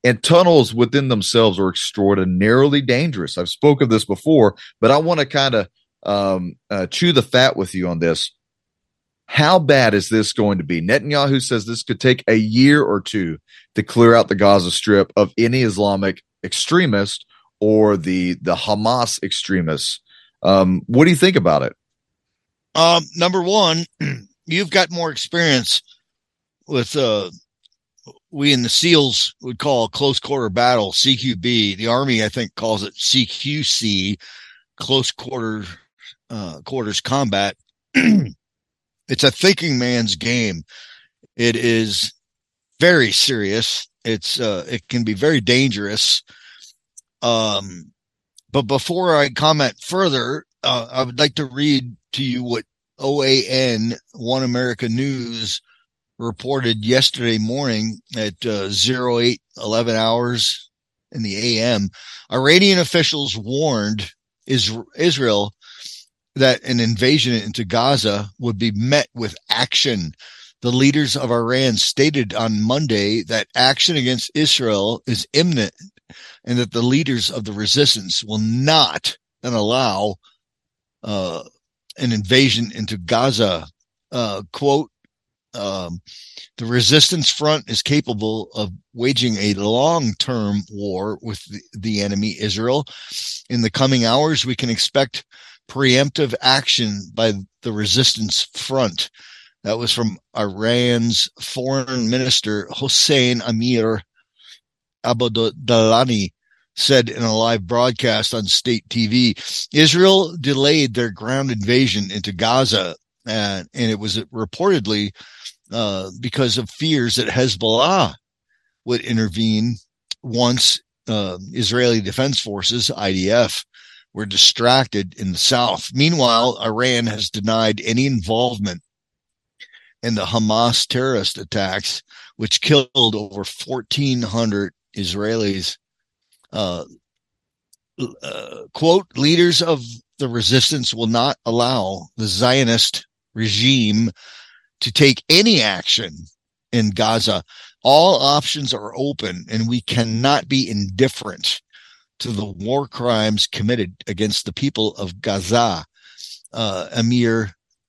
S2: And tunnels within themselves are extraordinarily dangerous. I've spoken of this before, but I want to kind of um, uh, chew the fat with you on this. How bad is this going to be? Netanyahu says this could take a year or two to clear out the Gaza Strip of any Islamic extremist or the the Hamas extremists. Um, what do you think about it?
S3: Um, number one, you've got more experience with uh, we in the SEALs would call close quarter battle, C Q B. The Army, I think, calls it C Q C, close quarter uh, quarters combat. It's a thinking man's game. It is very serious. It's uh, it can be very dangerous. Um, but before I comment further, uh, I would like to read to you what O A N, One America News, reported yesterday morning at uh, zero eight eleven hours in the A M. Iranian officials warned Israel that an invasion into Gaza would be met with action. The leaders of Iran stated on Monday that action against Israel is imminent and that the leaders of the resistance will not allow uh, an invasion into Gaza. Uh, quote, um, the resistance front is capable of waging a long-term war with the, the enemy, Israel. In the coming hours, we can expect preemptive action by the resistance front. That was from Iran's foreign minister, Hossein Amir Abdolani, said in a live broadcast on state T V. Israel delayed their ground invasion into Gaza, and, and it was reportedly uh, because of fears that Hezbollah would intervene once uh, Israeli Defense Forces, I D F, were distracted in the south. Meanwhile, Iran has denied any involvement in the Hamas terrorist attacks, which killed over fourteen hundred Israelis. Uh, uh, quote, leaders of the resistance will not allow the Zionist regime to take any action in Gaza. All options are open, and we cannot be indifferent to the war crimes committed against the people of Gaza. Uh, Amir,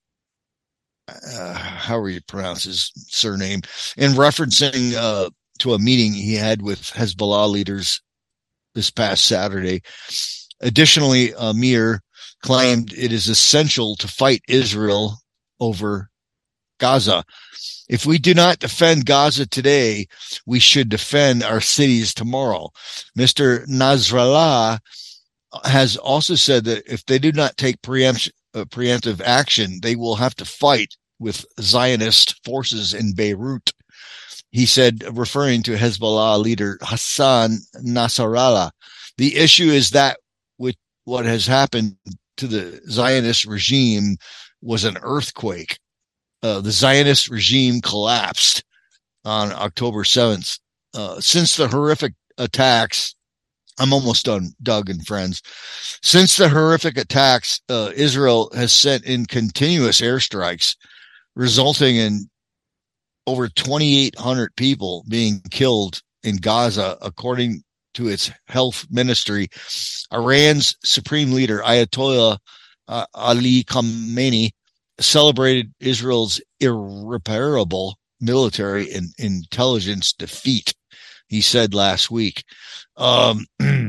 S3: uh, how you pronounce his surname, in referencing uh, to a meeting he had with Hezbollah leaders this past Saturday. Additionally, Amir claimed it is essential to fight Israel over Gaza. If we do not defend Gaza today, we should defend our cities tomorrow. Mister Nasrallah has also said that if they do not take preempt, uh, preemptive action, they will have to fight with Zionist forces in Beirut. He said, referring to Hezbollah leader Hassan Nasrallah, the issue is that with what has happened to the Zionist regime was an earthquake. Uh, the Zionist regime collapsed on October seventh. Uh, since the horrific attacks, I'm almost done, Doug and friends. Since the horrific attacks, uh, Israel has sent in continuous airstrikes, resulting in over twenty-eight hundred people being killed in Gaza, according to its health ministry. Iran's supreme leader, Ayatollah uh, Ali Khamenei, celebrated Israel's irreparable military and intelligence defeat, he said last week. Um,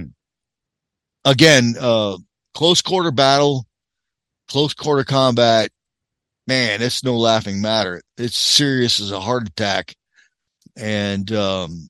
S3: again, uh, close quarter battle, close quarter combat, man, it's no laughing matter. It's serious as a heart attack. And um,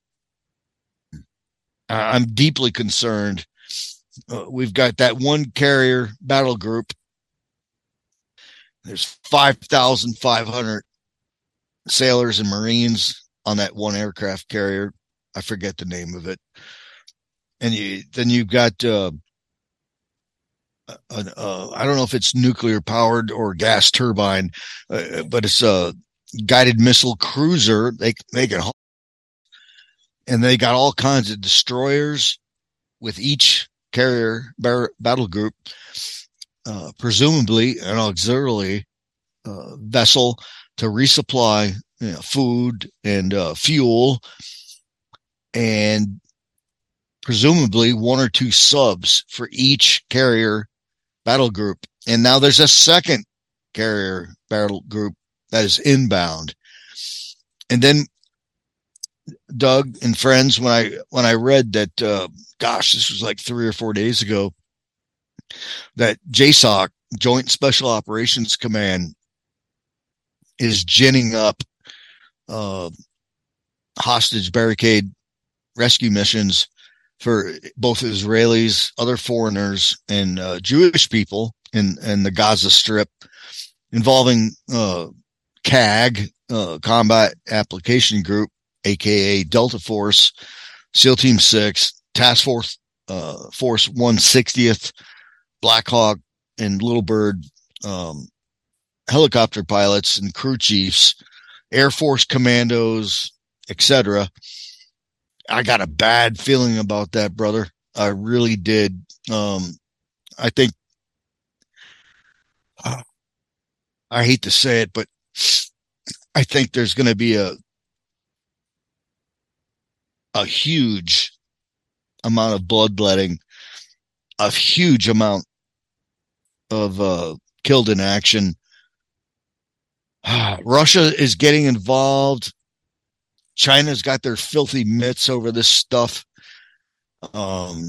S3: I'm deeply concerned. Uh, we've got that one carrier battle group. There's five thousand five hundred sailors and Marines on that one aircraft carrier. I forget the name of it. And you, then you've got, uh, uh, uh, I don't know if it's nuclear powered or gas turbine, uh, but it's a guided missile cruiser. They, they can, and they got all kinds of destroyers with each carrier bar, battle group. Uh, presumably an auxiliary uh, vessel to resupply you know, food and uh, fuel. And presumably one or two subs for each carrier battle group. And now there's a second carrier battle group that is inbound. And then, Doug and friends, when I when I read that, uh, gosh, this was like three or four days ago, that J SOC, Joint Special Operations Command, is ginning up uh, hostage barricade rescue missions for both Israelis, other foreigners, and uh, Jewish people in, in the Gaza Strip, involving uh, C A G, uh, Combat Application Group, aka Delta Force, SEAL Team Six, Task Force uh, Force one sixtieth, Black Hawk, and Little Bird um, helicopter pilots and crew chiefs, Air Force commandos, et cetera. I got a bad feeling about that, brother. I really did. Um, I think, uh, I hate to say it, but I think there's going to be a a huge amount of bloodletting, a huge amount of uh, killed in action. Russia is getting involved. China's got their filthy mitts over this stuff. Um,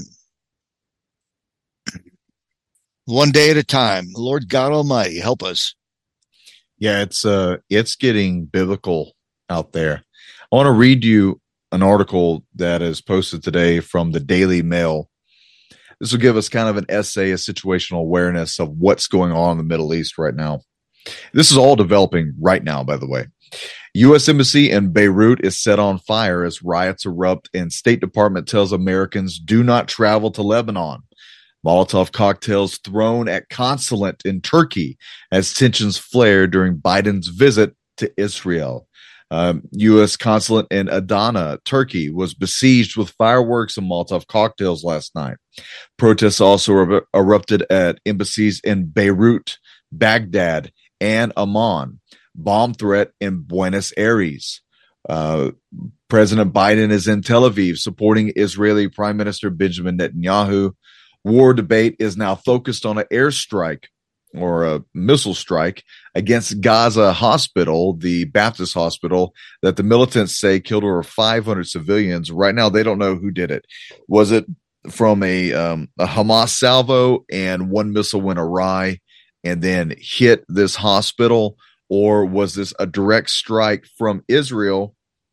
S3: one day at a time. Lord God Almighty, help us.
S2: Yeah, it's uh, it's getting biblical out there. I want to read you an article that is posted today from the Daily Mail. This will give us kind of an essay, a situational awareness of what's going on in the Middle East right now. This is all developing right now, by the way. U S Embassy in Beirut is set on fire as riots erupt, and State Department tells Americans do not travel to Lebanon. Molotov cocktails thrown at consulate in Turkey as tensions flare during Biden's visit to Israel. Um, U S consulate in Adana, Turkey, was besieged with fireworks and Molotov cocktails last night. Protests also er- erupted at embassies in Beirut, Baghdad, and Amman. Bomb threat in Buenos Aires. Uh, President Biden is in Tel Aviv supporting Israeli Prime Minister Benjamin Netanyahu. War debate is now focused on an airstrike or a missile strike against Gaza Hospital, the Baptist hospital that the militants say killed over five hundred civilians. Right now, they don't know who did it. Was it from a, um, a Hamas salvo and one missile went awry and then hit this hospital? Or was this a direct strike from Israel?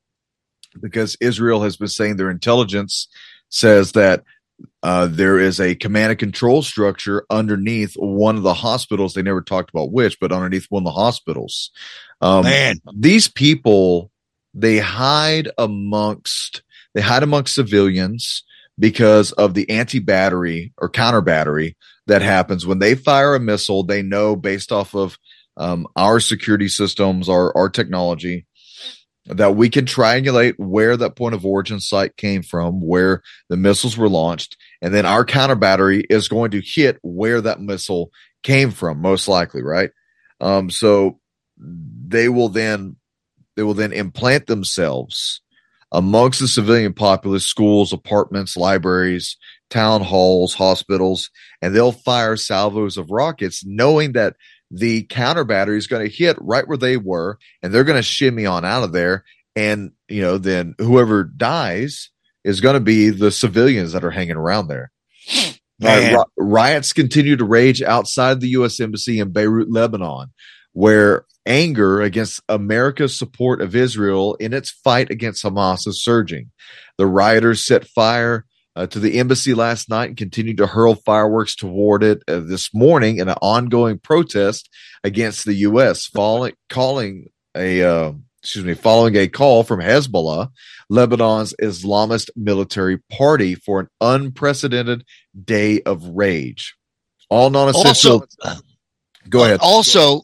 S2: Because Israel has been saying their intelligence says that uh, there is a command and control structure underneath one of the hospitals. They never talked about which, but underneath one of the hospitals. Um,
S3: Man,
S2: these people, they hide amongst, they hide amongst civilians because of the anti-battery or counter-battery that happens when they fire a missile. They know based off of Um, our security systems, our, our technology, that we can triangulate where that point of origin site came from, where the missiles were launched, and then our counter battery is going to hit where that missile came from, most likely, right? Um, so they will then they will then implant themselves amongst the civilian populace, schools, apartments, libraries, town halls, hospitals, and they'll fire salvos of rockets, knowing that the counter battery is going to hit right where they were, and they're going to shimmy on out of there. And, you know, then whoever dies is going to be the civilians that are hanging around there. Uh, ri- riots continue to rage outside the U S Embassy in Beirut, Lebanon, where anger against America's support of Israel in its fight against Hamas is surging. The rioters set fire Uh, to the embassy last night and continued to hurl fireworks toward it uh, this morning in an ongoing protest against the U S, following, calling a, uh, excuse me, following a call from Hezbollah, Lebanon's Islamist military party, for an unprecedented day of rage. All non-essential.
S3: Also,
S2: Go ahead.
S3: Also,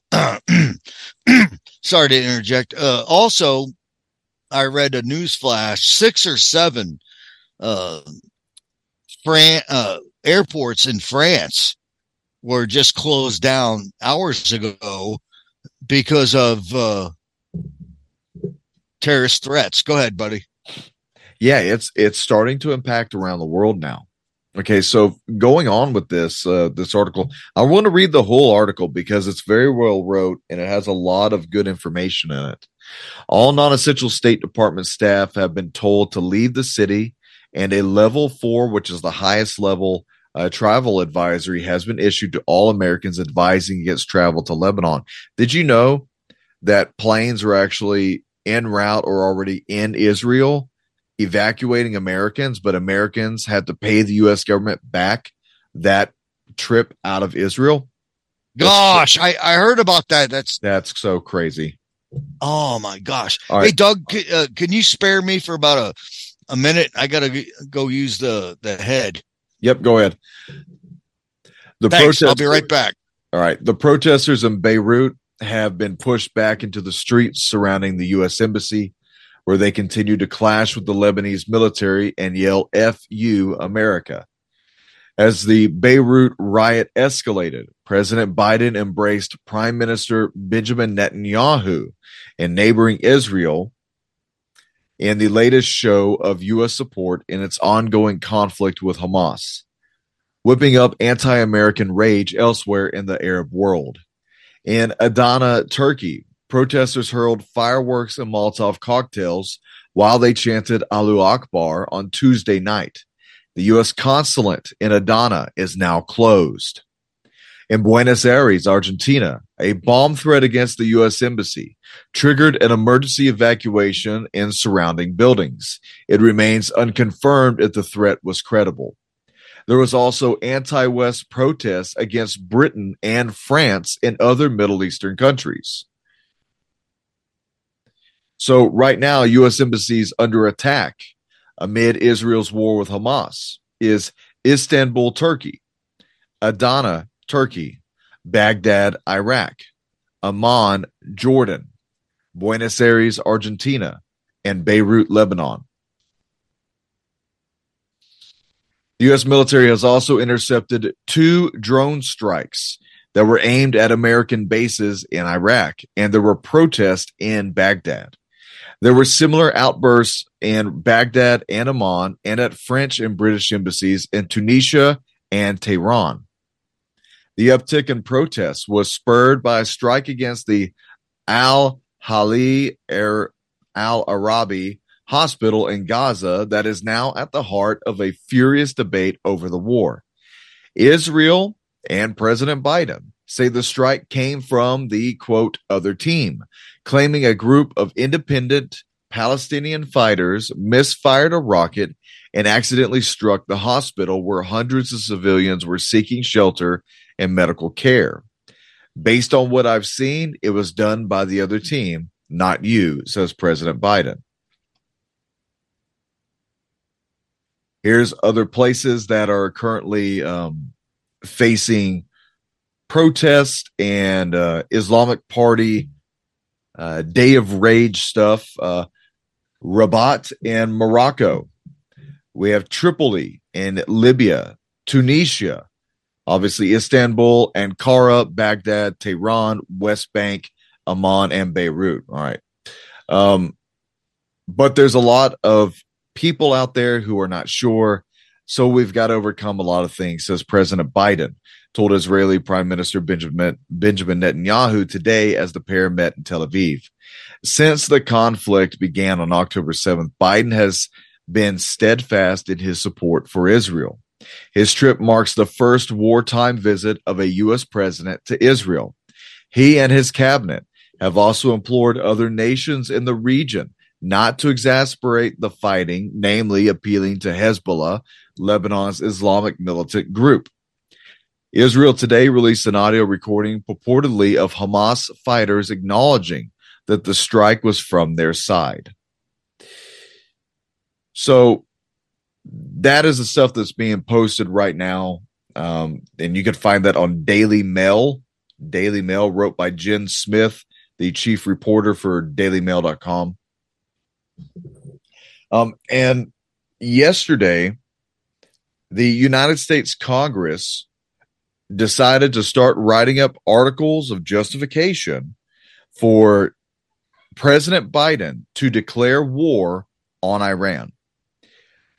S3: sorry to interject. Uh, also, I read a news flash, six or seven uh, Fran- uh, airports in France were just closed down hours ago because of uh, terrorist threats. Go ahead, buddy.
S2: Yeah, it's it's starting to impact around the world now. Okay, so going on with this uh, this article, I want to read the whole article because it's very well wrote and it has a lot of good information in it. All non-essential State Department staff have been told to leave the city, and a level four, which is the highest level uh, travel advisory, has been issued to all Americans advising against travel to Lebanon. Did you know that planes are actually en route or already in Israel evacuating Americans, but Americans had to pay the U S government back that trip out of Israel?
S3: Gosh, I, I heard about that. That's
S2: that's so crazy.
S3: Oh my gosh.
S2: All
S3: hey,
S2: right.
S3: Doug, c- uh, can you spare me for about a, a minute? I got to go use the, the head.
S2: Yep, go ahead. The
S3: Thanks. I'll be right back.
S2: All right. The protesters in Beirut have been pushed back into the streets surrounding the U S embassy, where they continue to clash with the Lebanese military and yell, F you, America. As the Beirut riot escalated, President Biden embraced Prime Minister Benjamin Netanyahu in neighboring Israel in the latest show of U S support in its ongoing conflict with Hamas, whipping up anti-American rage elsewhere in the Arab world. In Adana, Turkey, protesters hurled fireworks and Molotov cocktails while they chanted Allahu Akbar on Tuesday night. The U S consulate in Adana is now closed. In Buenos Aires, Argentina, a bomb threat against the U S embassy triggered an emergency evacuation in surrounding buildings. It remains unconfirmed if the threat was credible. There was also anti-West protests against Britain and France and other Middle Eastern countries. So right now, U S embassies under attack amid Israel's war with Hamas is Istanbul, Turkey, Adana, Turkey, Baghdad, Iraq, Amman, Jordan, Buenos Aires, Argentina, and Beirut, Lebanon. The U S military has also intercepted two drone strikes that were aimed at American bases in Iraq, and there were protests in Baghdad. There were similar outbursts in Baghdad and Amman and at French and British embassies in Tunisia and Tehran. The uptick in protests was spurred by a strike against the Al-Hali Al-Arabi hospital in Gaza that is now at the heart of a furious debate over the war. Israel and President Biden say the strike came from the, quote, other team, claiming a group of independent Palestinian fighters misfired a rocket and accidentally struck the hospital where hundreds of civilians were seeking shelter and medical care. Based on what I've seen, it was done by the other team, not you, says President Biden. Here's other places that are currently um, facing protest and uh, Islamic Party uh, Day of Rage stuff. Uh, Rabat in Morocco. We have Tripoli in Libya, Tunisia, obviously Istanbul, Ankara, Baghdad, Tehran, West Bank, Amman, and Beirut. All right. Um, but there's a lot of people out there who are not sure. So we've got to overcome a lot of things, says President Biden, told Israeli Prime Minister Benjamin, Benjamin Netanyahu today as the pair met in Tel Aviv. Since the conflict began on October seventh, Biden has been steadfast in his support for Israel. His trip marks the first wartime visit of a U S president to Israel. He and his cabinet have also implored other nations in the region not to exasperate the fighting, namely appealing to Hezbollah, Lebanon's Islamic militant group. Israel today released an audio recording purportedly of Hamas fighters acknowledging that the strike was from their side. So that is the stuff that's being posted right now. Um, and you can find that on Daily Mail. Daily Mail, wrote by Jen Smith, the chief reporter for daily mail dot com. Um, and yesterday, the United States Congress decided to start writing up articles of justification for President Biden to declare war on Iran.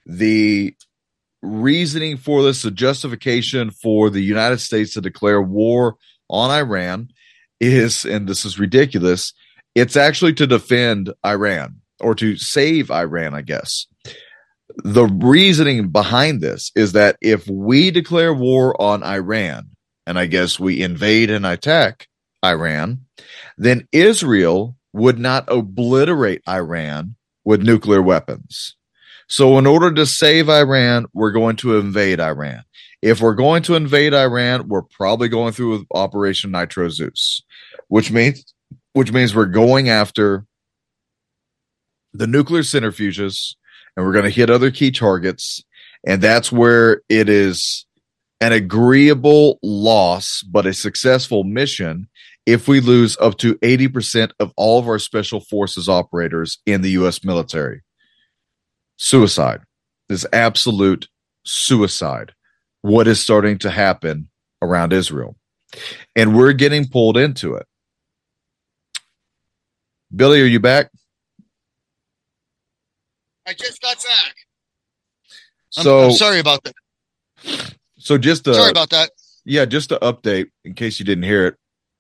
S2: the reasoning for this, the justification for the United States to declare war on Iran is, and this is ridiculous, it's actually to defend Iran or to save Iran, I guess. The reasoning behind this is that if we declare war on Iran, and I guess we invade and attack Iran, then Israel would not obliterate Iran with nuclear weapons. So in order to save Iran, we're going to invade Iran. If we're going to invade Iran, we're probably going through with Operation Nitro Zeus, which means which means we're going after the nuclear centrifuges, and we're going to hit other key targets. And that's where it is an agreeable loss, but a successful mission if we lose up to eighty percent of all of our special forces operators in the U S military. Suicide. This absolute suicide. What is starting to happen around Israel. And we're getting pulled into it. Billy, are you back?
S3: I just got back.
S2: So
S3: I'm, I'm sorry about that.
S2: So just to,
S3: sorry about that.
S2: Yeah, just to update in case you didn't hear it.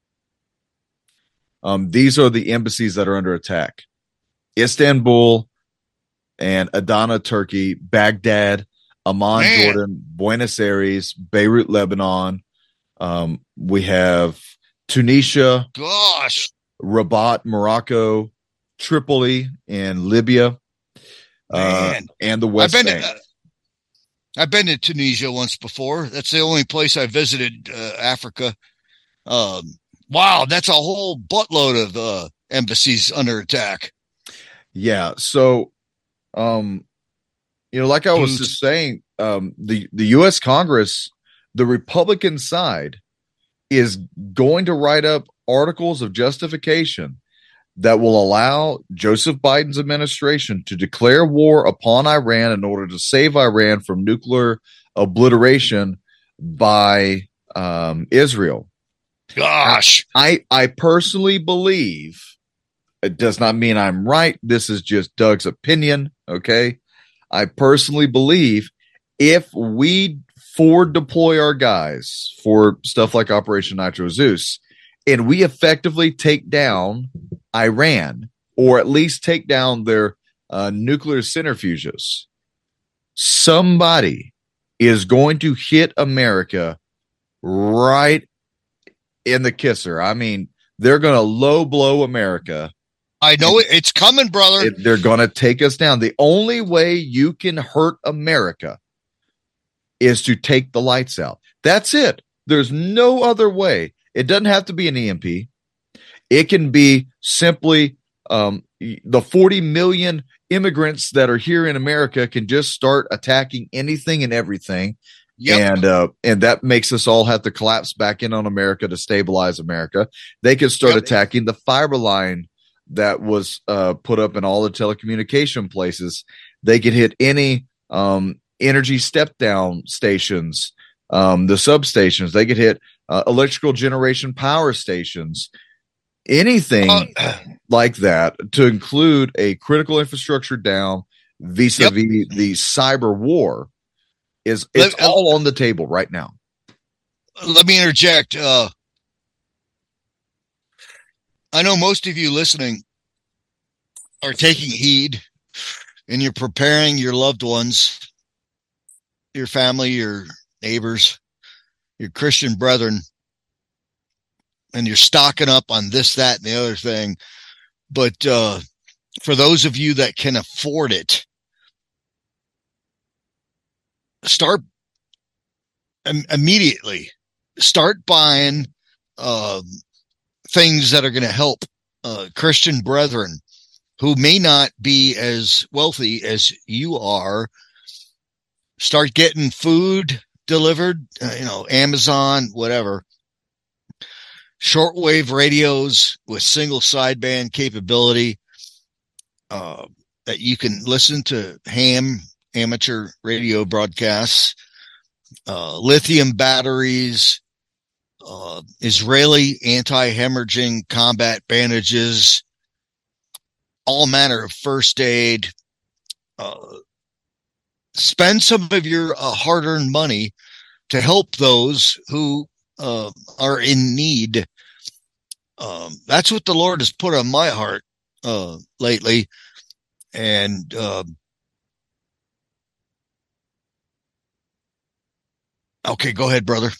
S2: Um, these are the embassies that are under attack: Istanbul and Adana, Turkey; Baghdad, Amman,
S3: Man.
S2: Jordan; Buenos Aires; Beirut, Lebanon. Um, we have Tunisia,
S3: Gosh,
S2: Rabat, Morocco; Tripoli in Libya, uh,
S3: Man.
S2: and the West
S3: I've been
S2: Bank.
S3: to, uh, I've been to Tunisia once before. That's the only place I visited uh, Africa. Um, wow, that's a whole buttload of uh, embassies under attack.
S2: Yeah. So, um, you know, like I was just saying, um, the, the U S Congress, the Republican side, is going to write up articles of justification that will allow Joseph Biden's administration to declare war upon Iran in order to save Iran from nuclear obliteration by um, Israel.
S3: Gosh,
S2: I, I personally believe, it does not mean I'm right. This is just Doug's opinion. Okay. I personally believe if we forward deploy our guys for stuff like Operation Nitro Zeus, and we effectively take down Iran, or at least take down their uh, nuclear centrifuges, somebody is going to hit America right in the kisser. I mean, they're going to low blow America.
S3: I know it. It's coming, brother.
S2: It, they're going to take us down. The only way you can hurt America is to take the lights out. That's it. There's no other way. It doesn't have to be an E M P. It can be simply um, the forty million immigrants that are here in America can just start attacking anything and everything. Yep. And uh, and that makes us all have to collapse back in on America to stabilize America. They could start yep. attacking the fiber line that was uh, put up in all the telecommunication places. They could hit any um, energy step down stations, um, the substations. They could hit uh, electrical generation power stations, anything uh, like that, to include a critical infrastructure down vis-a-vis yep. the cyber war. Is it's let, all on the table right now.
S3: Let me interject. Uh, I know most of you listening are taking heed, and you're preparing your loved ones, your family, your neighbors, your Christian brethren, and you're stocking up on this, that, and the other thing. But uh, for those of you that can afford it, start im- immediately. Start buying uh, things that are going to help uh, Christian brethren who may not be as wealthy as you are. Start getting food delivered, uh, you know, Amazon, whatever. Shortwave radios with single sideband capability uh, that you can listen to ham amateur radio broadcasts, uh, lithium batteries, uh, Israeli anti-hemorrhaging combat bandages, all manner of first aid, uh, spend some of your uh, hard-earned money to help those who uh, are in need. Um, that's what the Lord has put on my heart uh, lately. And uh, okay, go ahead, brother.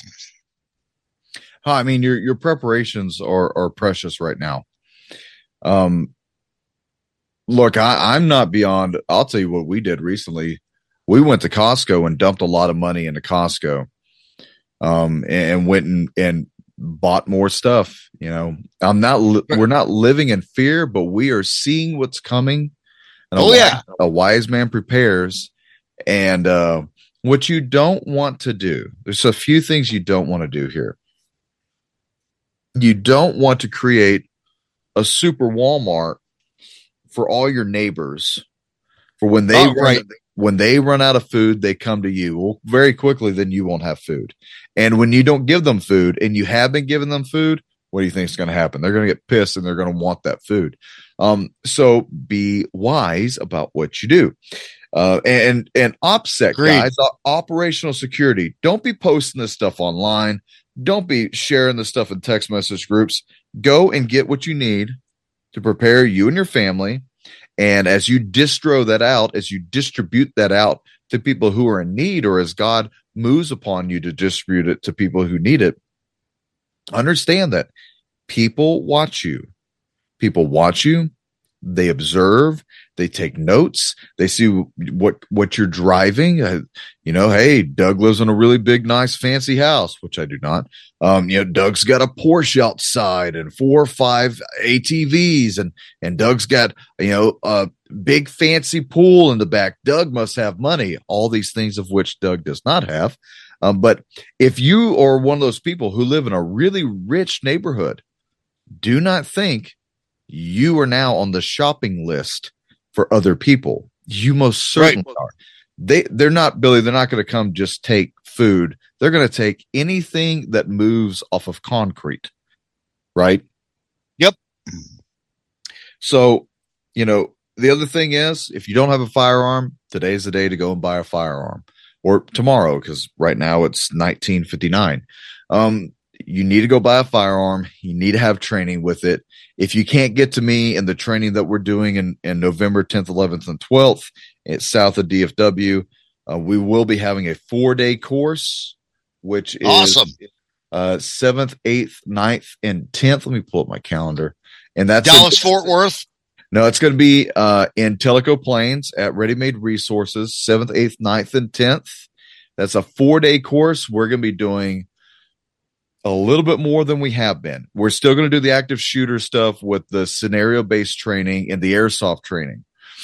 S2: I mean, your your preparations are are precious right now. Um, look, I, I'm not beyond. I'll tell you what we did recently. We went to Costco and dumped a lot of money into Costco, um, and went and, and bought more stuff. You know, I'm not. We're not living in fear, but we are seeing what's coming. And
S3: oh
S2: a,
S3: yeah,
S2: a wise man prepares, and uh, what you don't want to do. There's a few things you don't want to do here. You don't want to create a super Walmart for all your neighbors for when they
S3: oh,
S2: run,
S3: right.
S2: when they run out of food, they come to you. Well, very quickly, then you won't have food. And when you don't give them food and you have been giving them food, what do you think is going to happen? They're going to get pissed and they're going to want that food. Um, so be wise about what you do. Uh, and, and OPSEC,
S3: Agreed.
S2: guys, operational security. Don't be posting this stuff online. Don't be sharing this stuff in text message groups. Go and get what you need to prepare you and your family. And as you distro that out, as you distribute that out to people who are in need, or as God moves upon you to distribute it to people who need it, understand that people watch you. People watch you. They observe. They take notes. They see what what you're driving. Uh, you know, hey, Doug lives in a really big, nice, fancy house, which I do not. Um, you know, Doug's got a Porsche outside and four or five A T Vs, and and Doug's got, you know, a big fancy pool in the back. Doug must have money. All these things of which Doug does not have. Um, but if you are one of those people who live in a really rich neighborhood, do not think you are now on the shopping list for other people. You most certainly right. are. They, they're not, Billy, they're not going to come just take food. They're going to take anything that moves off of concrete, right?
S3: Yep.
S2: So, you know, the other thing is, if you don't have a firearm, today's the day to go and buy a firearm, or tomorrow, because right now it's nineteen fifty-nine. Um, you need to go buy a firearm. You need to have training with it. If you can't get to me in the training that we're doing in, in November tenth, eleventh, and twelfth, it's south of D F W. Uh, we will be having a four-day course, which is
S3: awesome.
S2: Uh, seventh, eighth, ninth, and tenth. Let me pull up my calendar. And that's
S3: Dallas,
S2: in-
S3: Fort Worth.
S2: No, it's going to be uh, in Tellico Plains at Ready Made Resources, seventh, eighth, ninth, and tenth. That's a four-day course. We're going to be doing a little bit more than we have been. We're still going to do the active shooter stuff with the scenario-based training and the airsoft training.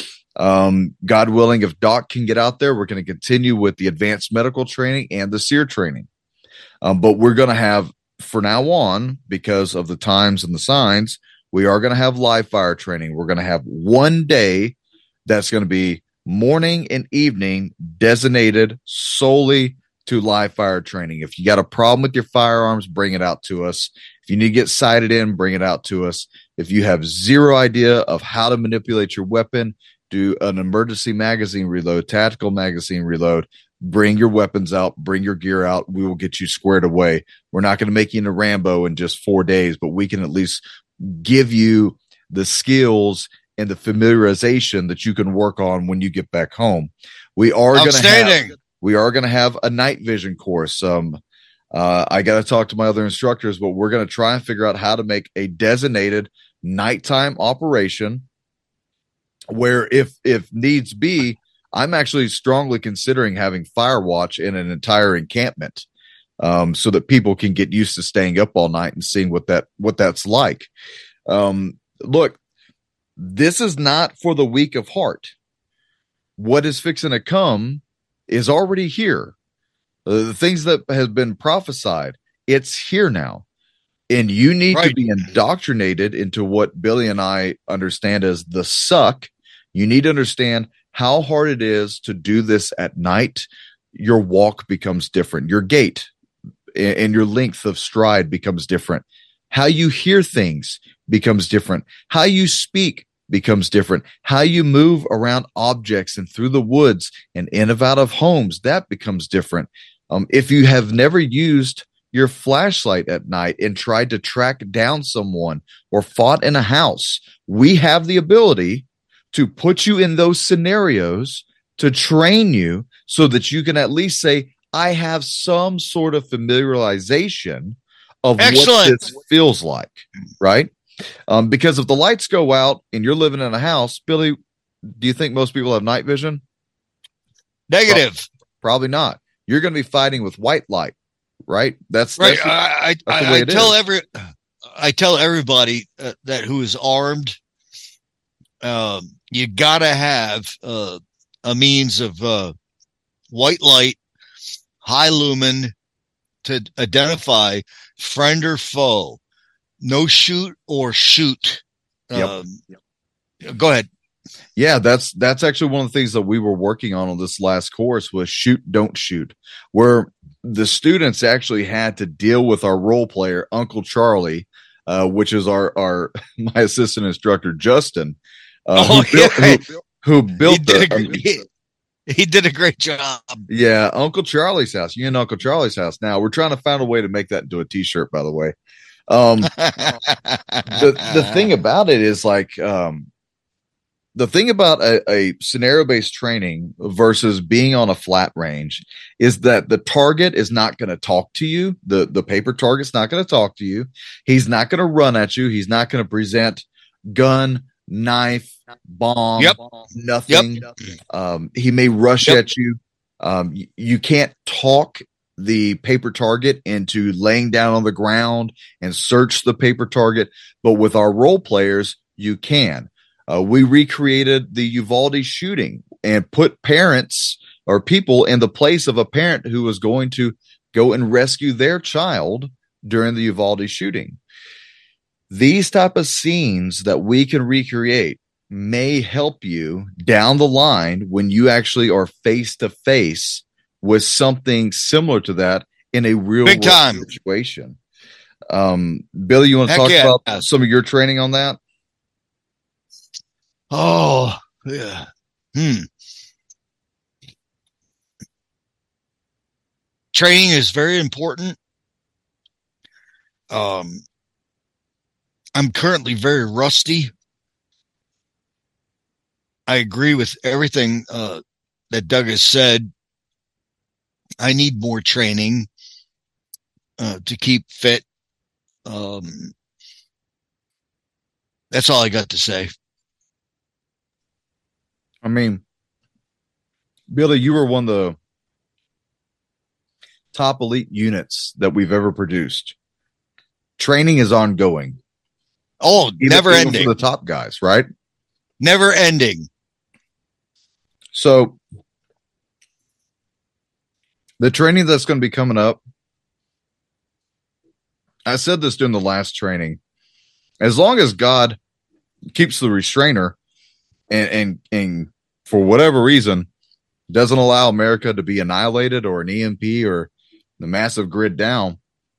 S2: Um, God willing, if Doc can get out there, we're going to continue with the advanced medical training and the SEER training. Um, but we're going to have, for now on, because of the times and the signs, we are going to have live fire training. We're going to have one day that's going to be morning and evening designated solely to live fire training. If you got a problem with your firearms, bring it out to us. If you need to get sighted in, bring it out to us. If you have zero idea of how to manipulate your weapon, do an emergency magazine reload, tactical magazine reload, bring your weapons out, bring your gear out. We will get you squared away. We're not going to make you into Rambo in just four days, but we can at least give you the skills and the familiarization that you can work on when you get back home. We are going to have, we are going to have a night vision course. Um, uh, I got to talk to my other instructors, but we're going to try and figure out how to make a designated nighttime operation where if, if needs be, I'm actually strongly considering having fire watch in an entire encampment. Um, so that people can get used to staying up all night and seeing what that, what that's like. Um, look, this is not for the weak of heart. What is fixing to come is already here. Uh, the things that have been prophesied, it's here now. And you need right. to be indoctrinated into what Billy and I understand as the suck. You need to understand how hard it is to do this at night. Your walk becomes different. Your gait and your length of stride becomes different. How you hear things becomes different. How you speak becomes different. How you move around objects and through the woods and in and out of homes, that becomes different. Um, if you have never used your flashlight at night and tried to track down someone or fought in a house, we have the ability to put you in those scenarios to train you so that you can at least say, I have some sort of familiarization of
S3: Excellent.
S2: what this feels like, right? Um, because if the lights go out and you're living in a house, Billy, do you think most people have night vision?
S3: Negative.
S2: Probably, probably not. You're going to be fighting with white light, right? That's
S3: right.
S2: That's,
S3: I,
S2: that's
S3: I, I, I tell every, I tell everybody uh, that who is armed, um, you gotta have uh, a means of uh, white light, high lumen to identify friend or foe. No shoot or shoot.
S2: Yep.
S3: Um, yep. Go ahead.
S2: Yeah, that's that's actually one of the things that we were working on on this last course was shoot, don't shoot, where the students actually had to deal with our role player, Uncle Charlie, uh, which is our our my assistant instructor, Justin, uh,
S3: oh,
S2: who, built,
S3: yeah.
S2: who, who built
S3: he did,
S2: the,
S3: a, um, he, he did a great job.
S2: Yeah, Uncle Charlie's house. You in Uncle Charlie's house now. We're trying to find a way to make that into a T-shirt, by the way. Um, the the thing about it is like um, the thing about a, a scenario based training versus being on a flat range is that the target is not going to talk to you. The the paper target's not going to talk to you. He's not going to run at you. He's not going to present gun, knife, bomb,
S3: yep.
S2: nothing.
S3: Yep.
S2: Um, he may rush yep. at you. Um, you. You can't talk the paper target into laying down on the ground and search the paper target. But with our role players, you can. Uh, we recreated the Uvalde shooting and put parents or people in the place of a parent who was going to go and rescue their child during the Uvalde shooting. These type of scenes that we can recreate may help you down the line when you actually are face to face with something similar to that in a real
S3: Big time
S2: situation. Um, Billy, you want to
S3: Heck
S2: talk
S3: yeah.
S2: about some of your training on that?
S3: Oh, yeah. Hmm. Training is very important. Um, I'm currently very rusty. I agree with everything uh, that Doug has said. I need more training uh, to keep fit. Um, that's all I got to say.
S2: I mean, Billy, you were one of the top elite units that we've ever produced. Training is ongoing.
S3: Oh,
S2: even,
S3: never
S2: even
S3: ending.
S2: For the top guys, right?
S3: Never ending.
S2: So the training that's going to be coming up, I said this during the last training, as long as God keeps the restrainer and, and, and for whatever reason, doesn't allow America to be annihilated or an E M P or the massive grid down,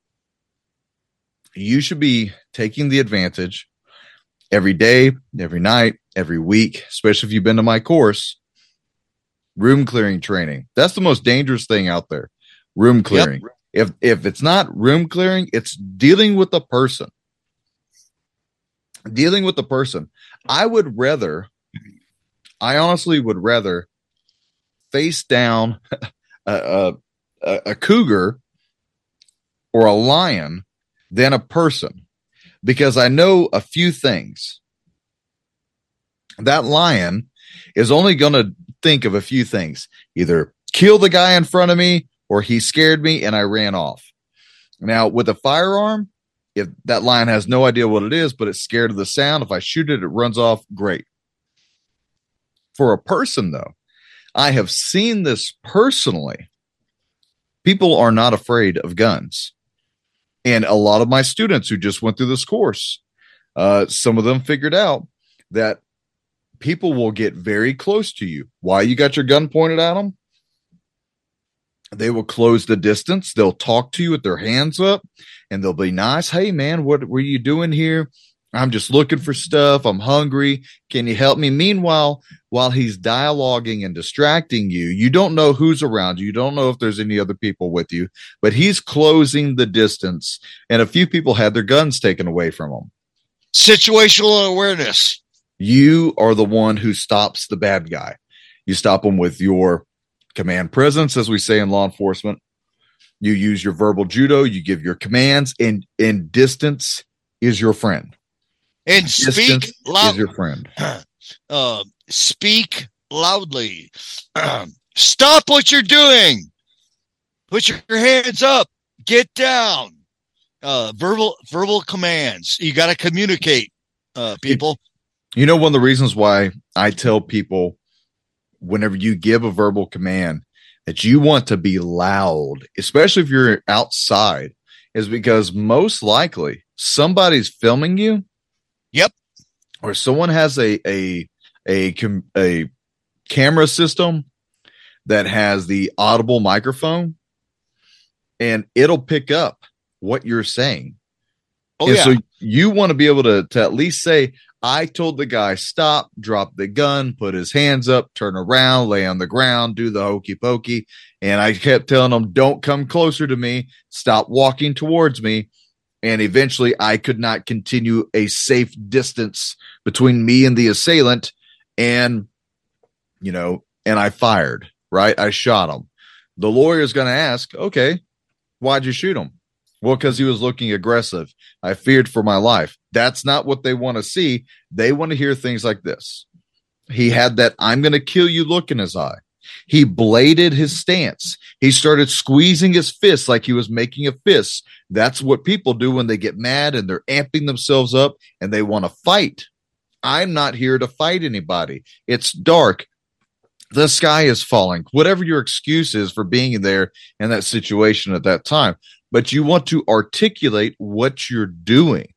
S2: you should be taking the advantage every day, every night, every week, especially if you've been to my course, room clearing training. That's the most dangerous thing out there. Room clearing. Yep. If if it's not room clearing, it's dealing with the person. Dealing with the person. I would rather, I honestly would rather face down a, a, a cougar or a lion than a person, because I know a few things. That lion is only going to think of a few things. Either kill the guy in front of me, or he scared me and I ran off. Now, with a firearm, if that lion has no idea what it is, but it's scared of the sound, if I shoot it, it runs off, great. For a person, though, I have seen this personally. People are not afraid of guns. And a lot of my students who just went through this course, uh, some of them figured out that people will get very close to you. Why you got your gun pointed at them? They will close the distance. They'll talk to you with their hands up and they'll be nice. Hey, man, what were you doing here? I'm just looking for stuff. I'm hungry. Can you help me? Meanwhile, while he's dialoguing and distracting you, you don't know who's around you. You don't know if there's any other people with you, but he's closing the distance. And a few people had their guns taken away from them.
S3: Situational awareness.
S2: You are the one who stops the bad guy. You stop him with your command presence, as we say in law enforcement. You use your verbal judo. You give your commands, and in distance is your friend.
S3: And speak loud.
S2: Is your friend.
S3: Uh, speak loudly. Um, stop what you're doing. Put your hands up. Get down. Uh, verbal verbal commands. You got to communicate, uh, people.
S2: You know, one of the reasons why I tell people whenever you give a verbal command that you want to be loud, especially if you're outside, is because most likely somebody's filming you.
S3: Yep.
S2: Or someone has a a a a camera system that has the audible microphone, and it'll pick up what you're saying.
S3: Oh,
S2: and
S3: yeah.
S2: So you want to be able to to at least say, I told the guy stop, drop the gun, put his hands up, turn around, lay on the ground, do the hokey pokey. And I kept telling him, don't come closer to me, stop walking towards me. And eventually I could not continue a safe distance between me and the assailant. And, you know, and I fired, right? I shot him. The lawyer is going to ask, okay, why'd you shoot him? Well, because he was looking aggressive. I feared for my life. That's not what they want to see. They want to hear things like this. He had that I'm going to kill you look in his eye. He bladed his stance. He started squeezing his fists like he was making a fist. That's what people do when they get mad and they're amping themselves up and they want to fight. I'm not here to fight anybody. It's dark. The sky is falling. Whatever your excuse is for being there in that situation at that time. But you want to articulate what you're doing.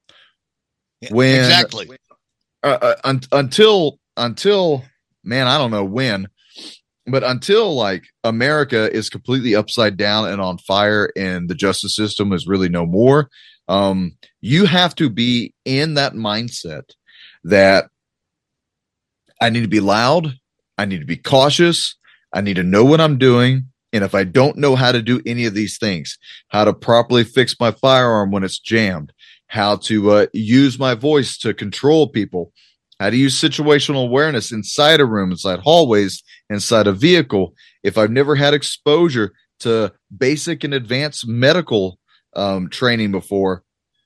S2: When,
S3: exactly.
S2: Uh, uh, un- until, until, man, I don't know when, but until like America is completely upside down and on fire and the justice system is really no more, um, you have to be in that mindset that I need to be loud. I need to be cautious. I need to know what I'm doing. And if I don't know how to do any of these things, how to properly fix my firearm when it's jammed, how to uh, use my voice to control people, how to use situational awareness inside a room, inside hallways, inside a vehicle. If I've never had exposure to basic and advanced medical um, training before,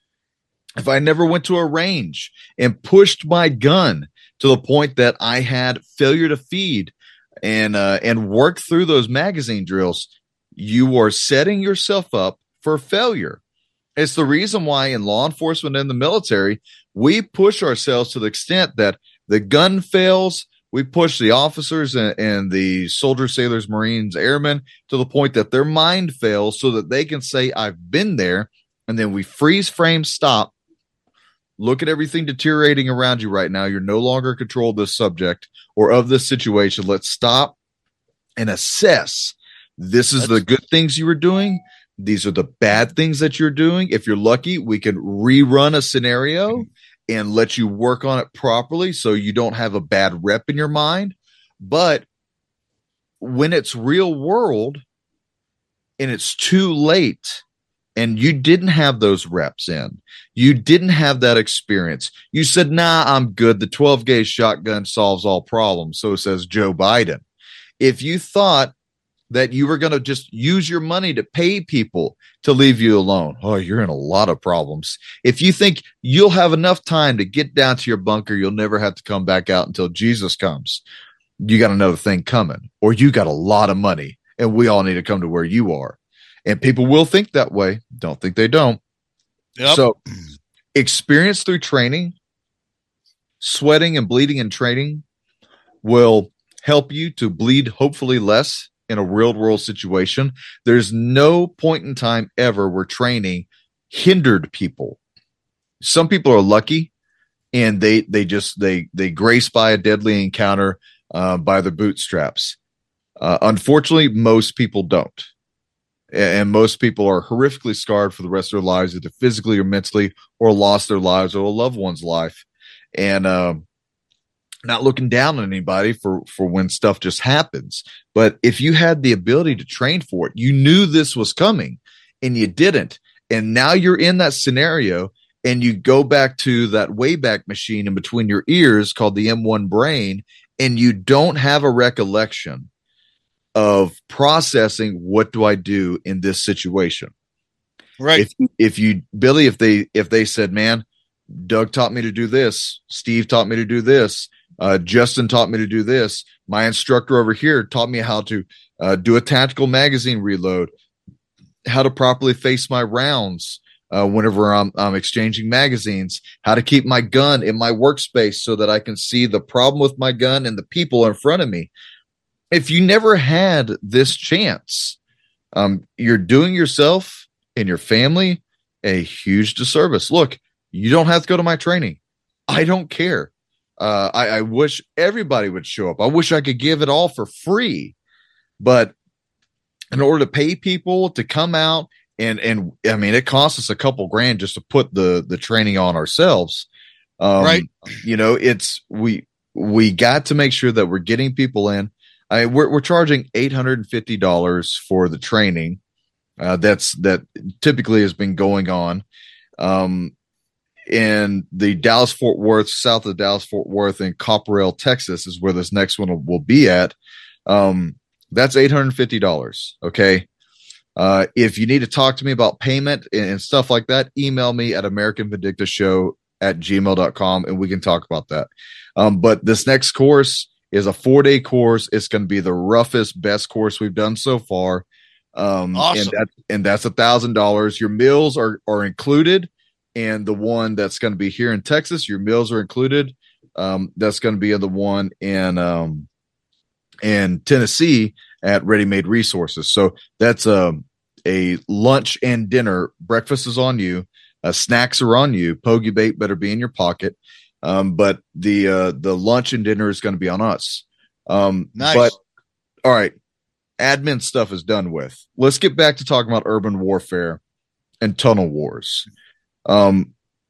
S2: if I never went to a range and pushed my gun to the point that I had failure to feed and uh, and work through those magazine drills, you are setting yourself up for failure. It's the reason why in law enforcement and the military, we push ourselves to the extent that the gun fails. We push the officers and, and the soldiers, sailors, Marines, airmen to the point that their mind fails so that they can say, I've been there. And then we freeze frame, stop, look at everything deteriorating around you right now. You're no longer in control of this subject or of this situation. Let's stop and assess. This is That's- the good things you were doing. These are the bad things that you're doing. If you're lucky, we can rerun a scenario and let you work on it properly so you don't have a bad rep in your mind. But when it's real world and it's too late and you didn't have those reps in, you didn't have that experience, you said, nah, I'm good. The twelve gauge shotgun solves all problems. So says Joe Biden. If you thought that you were going to just use your money to pay people to leave you alone, oh, you're in a lot of problems. If you think you'll have enough time to get down to your bunker, you'll never have to come back out until Jesus comes, you got another thing coming, or you got a lot of money and we all need to come to where you are. And people will think that way. Don't think they don't. Yep. So experience through training, sweating and bleeding in training will help you to bleed hopefully less in a real world situation. There's no point in time ever where training hindered people. Some people are lucky and they, they just, they, they grace by a deadly encounter uh, by their bootstraps. Uh, unfortunately, most people don't. and most people are horrifically scarred for the rest of their lives, either physically or mentally, or lost their lives or a loved one's life. And um, not looking down on anybody for, for when stuff just happens. But if you had the ability to train for it, you knew this was coming and you didn't. And now you're in that scenario and you go back to that Wayback Machine in between your ears called the M one brain, and you don't have a recollection of processing, what do I do in this situation?
S3: Right.
S2: If, if you, Billy, if they, if they said, man, Doug taught me to do this, Steve taught me to do this, uh, Justin taught me to do this, my instructor over here taught me how to uh, do a tactical magazine reload, how to properly face my rounds uh, whenever I'm, I'm exchanging magazines, how to keep my gun in my workspace so that I can see the problem with my gun and the people in front of me. If you never had this chance, um, you're doing yourself and your family a huge disservice. Look, you don't have to go to my training. I don't care. Uh, I, I wish everybody would show up. I wish I could give it all for free, but in order to pay people to come out and, and I mean, it costs us a couple grand just to put the, the training on ourselves. Um,
S3: right.
S2: You know, it's, we, we got to make sure that we're getting people in. I, we're, we're charging eight hundred fifty dollars for the training. Uh, that's, that typically has been going on. Um, in the Dallas Fort Worth, south of Dallas Fort Worth in Copperell, Texas is where this next one will, will be at. Um, that's eight hundred fifty dollars. Okay. Uh, if you need to talk to me about payment and, and stuff like that, email me at American Vindicta Show at gmail dot com and we can talk about that. Um, but this next course is a four day course. It's going to be the roughest, best course we've done so far. Um,
S3: awesome.
S2: and that, and that's a thousand dollars. Your meals are, are included. And the one that's going to be here in Texas, your meals are included. Um, that's going to be the one in, um, in Tennessee at Ready Made Resources. So that's um, a lunch and dinner. Breakfast is on you. Uh, snacks are on you. Pogie bait better be in your pocket. Um, but the uh, the lunch and dinner is going to be on us. Um,
S3: nice.
S2: But all right, admin stuff is done with. Let's get back to talking about urban warfare and tunnel wars. Um,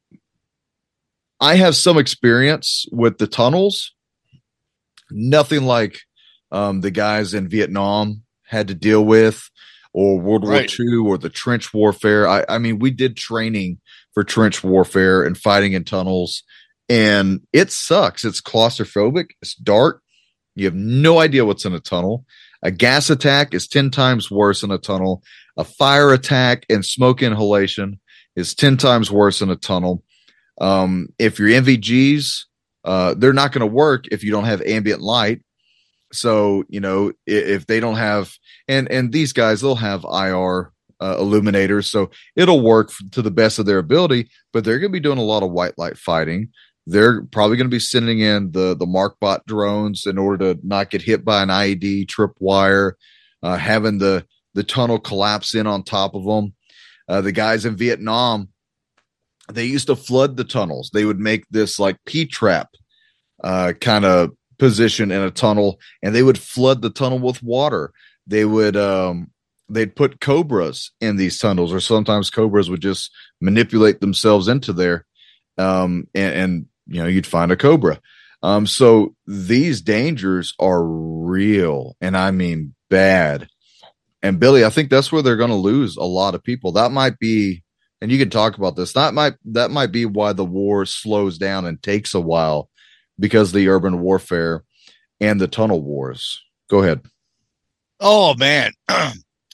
S2: I have some experience with the tunnels. Nothing like um, the guys in Vietnam had to deal with, or World War
S3: right.
S2: Two, or the trench warfare. I, I mean, we did training for trench warfare and fighting in tunnels, and it sucks. It's claustrophobic. It's dark. You have no idea what's in a tunnel. A gas attack is ten times worse in a tunnel. A fire attack and smoke inhalation is ten times worse in a tunnel. Um, if your N V Gs, uh, they're not going to work if you don't have ambient light. So, you know, if, if they don't have, and, and these guys, they'll have I R uh, illuminators. So it'll work to the best of their ability, but they're going to be doing a lot of white light fighting. They're probably going to be sending in the, the MarkBot drones in order to not get hit by an I E D, tripwire, uh, having the, the tunnel collapse in on top of them. Uh, the guys in Vietnam, they used to flood the tunnels. They would make this like P-trap uh, kind of position in a tunnel, and they would flood the tunnel with water. They would, um, they'd put cobras in these tunnels, or sometimes cobras would just manipulate themselves into there. Um, and, and, you know, you'd find a cobra. Um, so these dangers are real, and I mean bad. And Billy, I think that's where they're going to lose a lot of people. That might be, and you can talk about this, that might, that might be why the war slows down and takes a while, because of the urban warfare and the tunnel wars. Go ahead.
S3: Oh man. uh,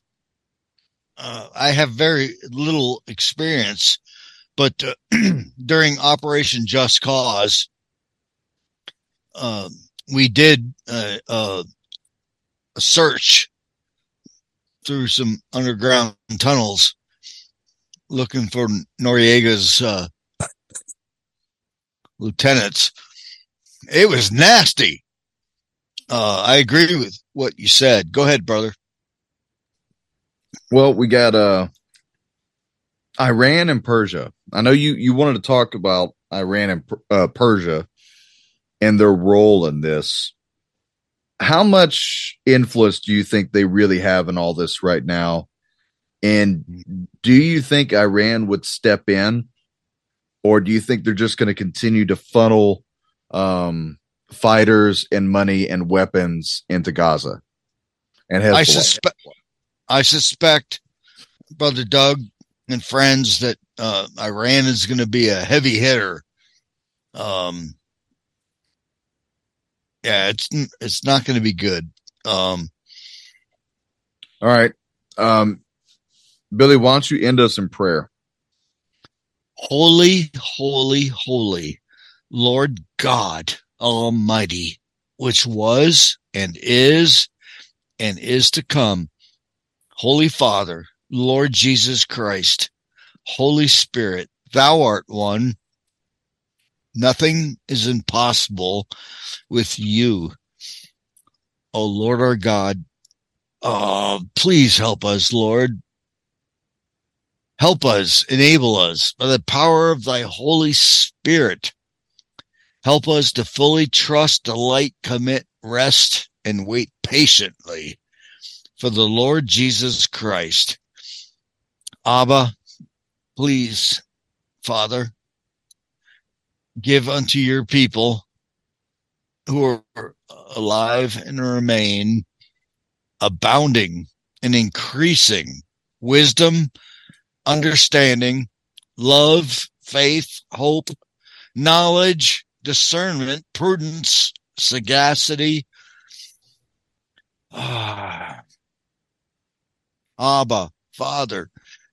S3: I have very little experience, but uh, during Operation Just Cause, uh, we did uh, uh, a search through some underground tunnels looking for Noriega's uh, lieutenants. It was nasty. Uh, I agree with what you said. Go ahead, brother.
S2: Well, we got uh, Iran and Persia. I know you, you wanted to talk about Iran and uh, Persia and their role in this. How much influence do you think they really have in all this right now? And do you think Iran would step in, or do you think they're just going to continue to funnel um, fighters and money and weapons into Gaza? And
S3: I suspect, I suspect, Brother Doug and friends, that uh, Iran is going to be a heavy hitter. Um, yeah, it's it's not going to be good. Um,
S2: all right, um, Billy, why don't you end us in prayer?
S3: Holy, holy, holy, Lord God Almighty, which was and is and is to come. Holy Father, Lord Jesus Christ, Holy Spirit, thou art one. Nothing is impossible with you. Oh, Lord our God, oh, please help us, Lord. Help us, enable us by the power of thy Holy Spirit. Help us to fully trust, delight, commit, rest, and wait patiently for the Lord Jesus Christ. Abba, please, Father, give unto your people who are alive and remain abounding and increasing wisdom, understanding, love, faith, hope, knowledge, discernment, prudence, sagacity. Ah, Abba, Father,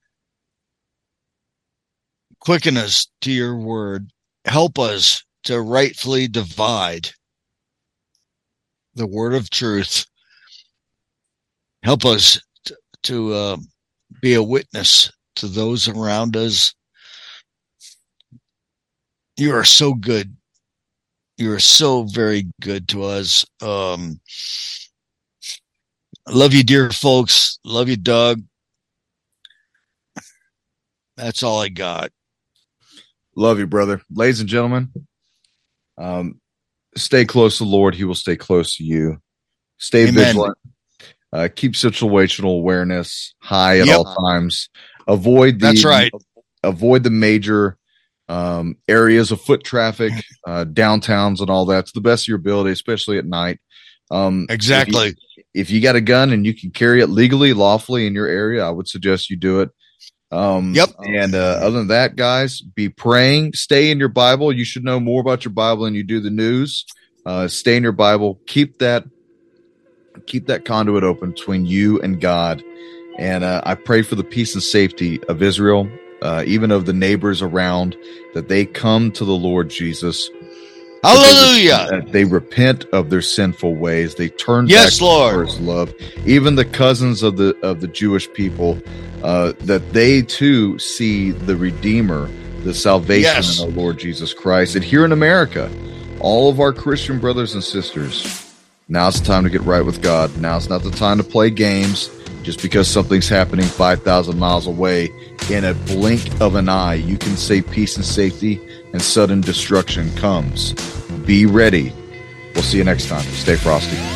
S3: quicken us to your word. Help us to rightfully divide the word of truth. Help us to, to uh, be a witness to those around us. You are so good. You are so very good to us. Um, I love you, dear folks. Love you, Doug. That's all I got.
S2: Love you, brother. Ladies and gentlemen, um, stay close to the Lord. He will stay close to you. Stay
S3: Amen.
S2: vigilant. Uh, keep situational awareness high at
S3: Yep.
S2: all times. Avoid the
S3: That's right.
S2: avoid the major um, areas of foot traffic, uh, downtowns, and all that to the best of your ability, especially at night. Um,
S3: Exactly.
S2: If you, if you got a gun and you can carry it legally, lawfully in your area, I would suggest you do it. Um,
S3: Yep.
S2: And uh, other than that, guys, be praying. Stay in your Bible. You should know more about your Bible than you do the news. Uh, stay in your Bible. Keep that keep that conduit open between you and God. And uh, I pray for the peace and safety of Israel, uh, even of the neighbors around, that they come to the Lord Jesus.
S3: Hallelujah.
S2: That they, they repent of their sinful ways. They turn
S3: Yes,
S2: back
S3: Lord.
S2: to His love. Even the cousins of the of the Jewish people, uh, that they too see the Redeemer, the salvation
S3: Yes.
S2: in our Lord Jesus Christ. And here in America, all of our Christian brothers and sisters, now's the time to get right with God. Now's not the time to play games. Just because something's happening five thousand miles away, in a blink of an eye, you can say peace and safety, and sudden destruction comes. Be ready. We'll see you next time. Stay frosty.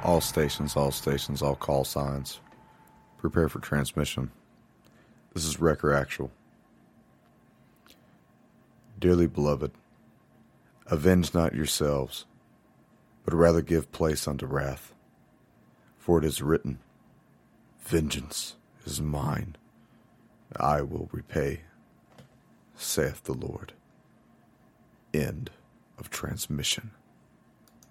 S1: All stations, all stations, all call signs. Prepare for transmission. This is Wrecker Actual. Dearly beloved, avenge not yourselves, but rather give place unto wrath. For it is written, Vengeance is mine, I will repay, saith the Lord. End of transmission.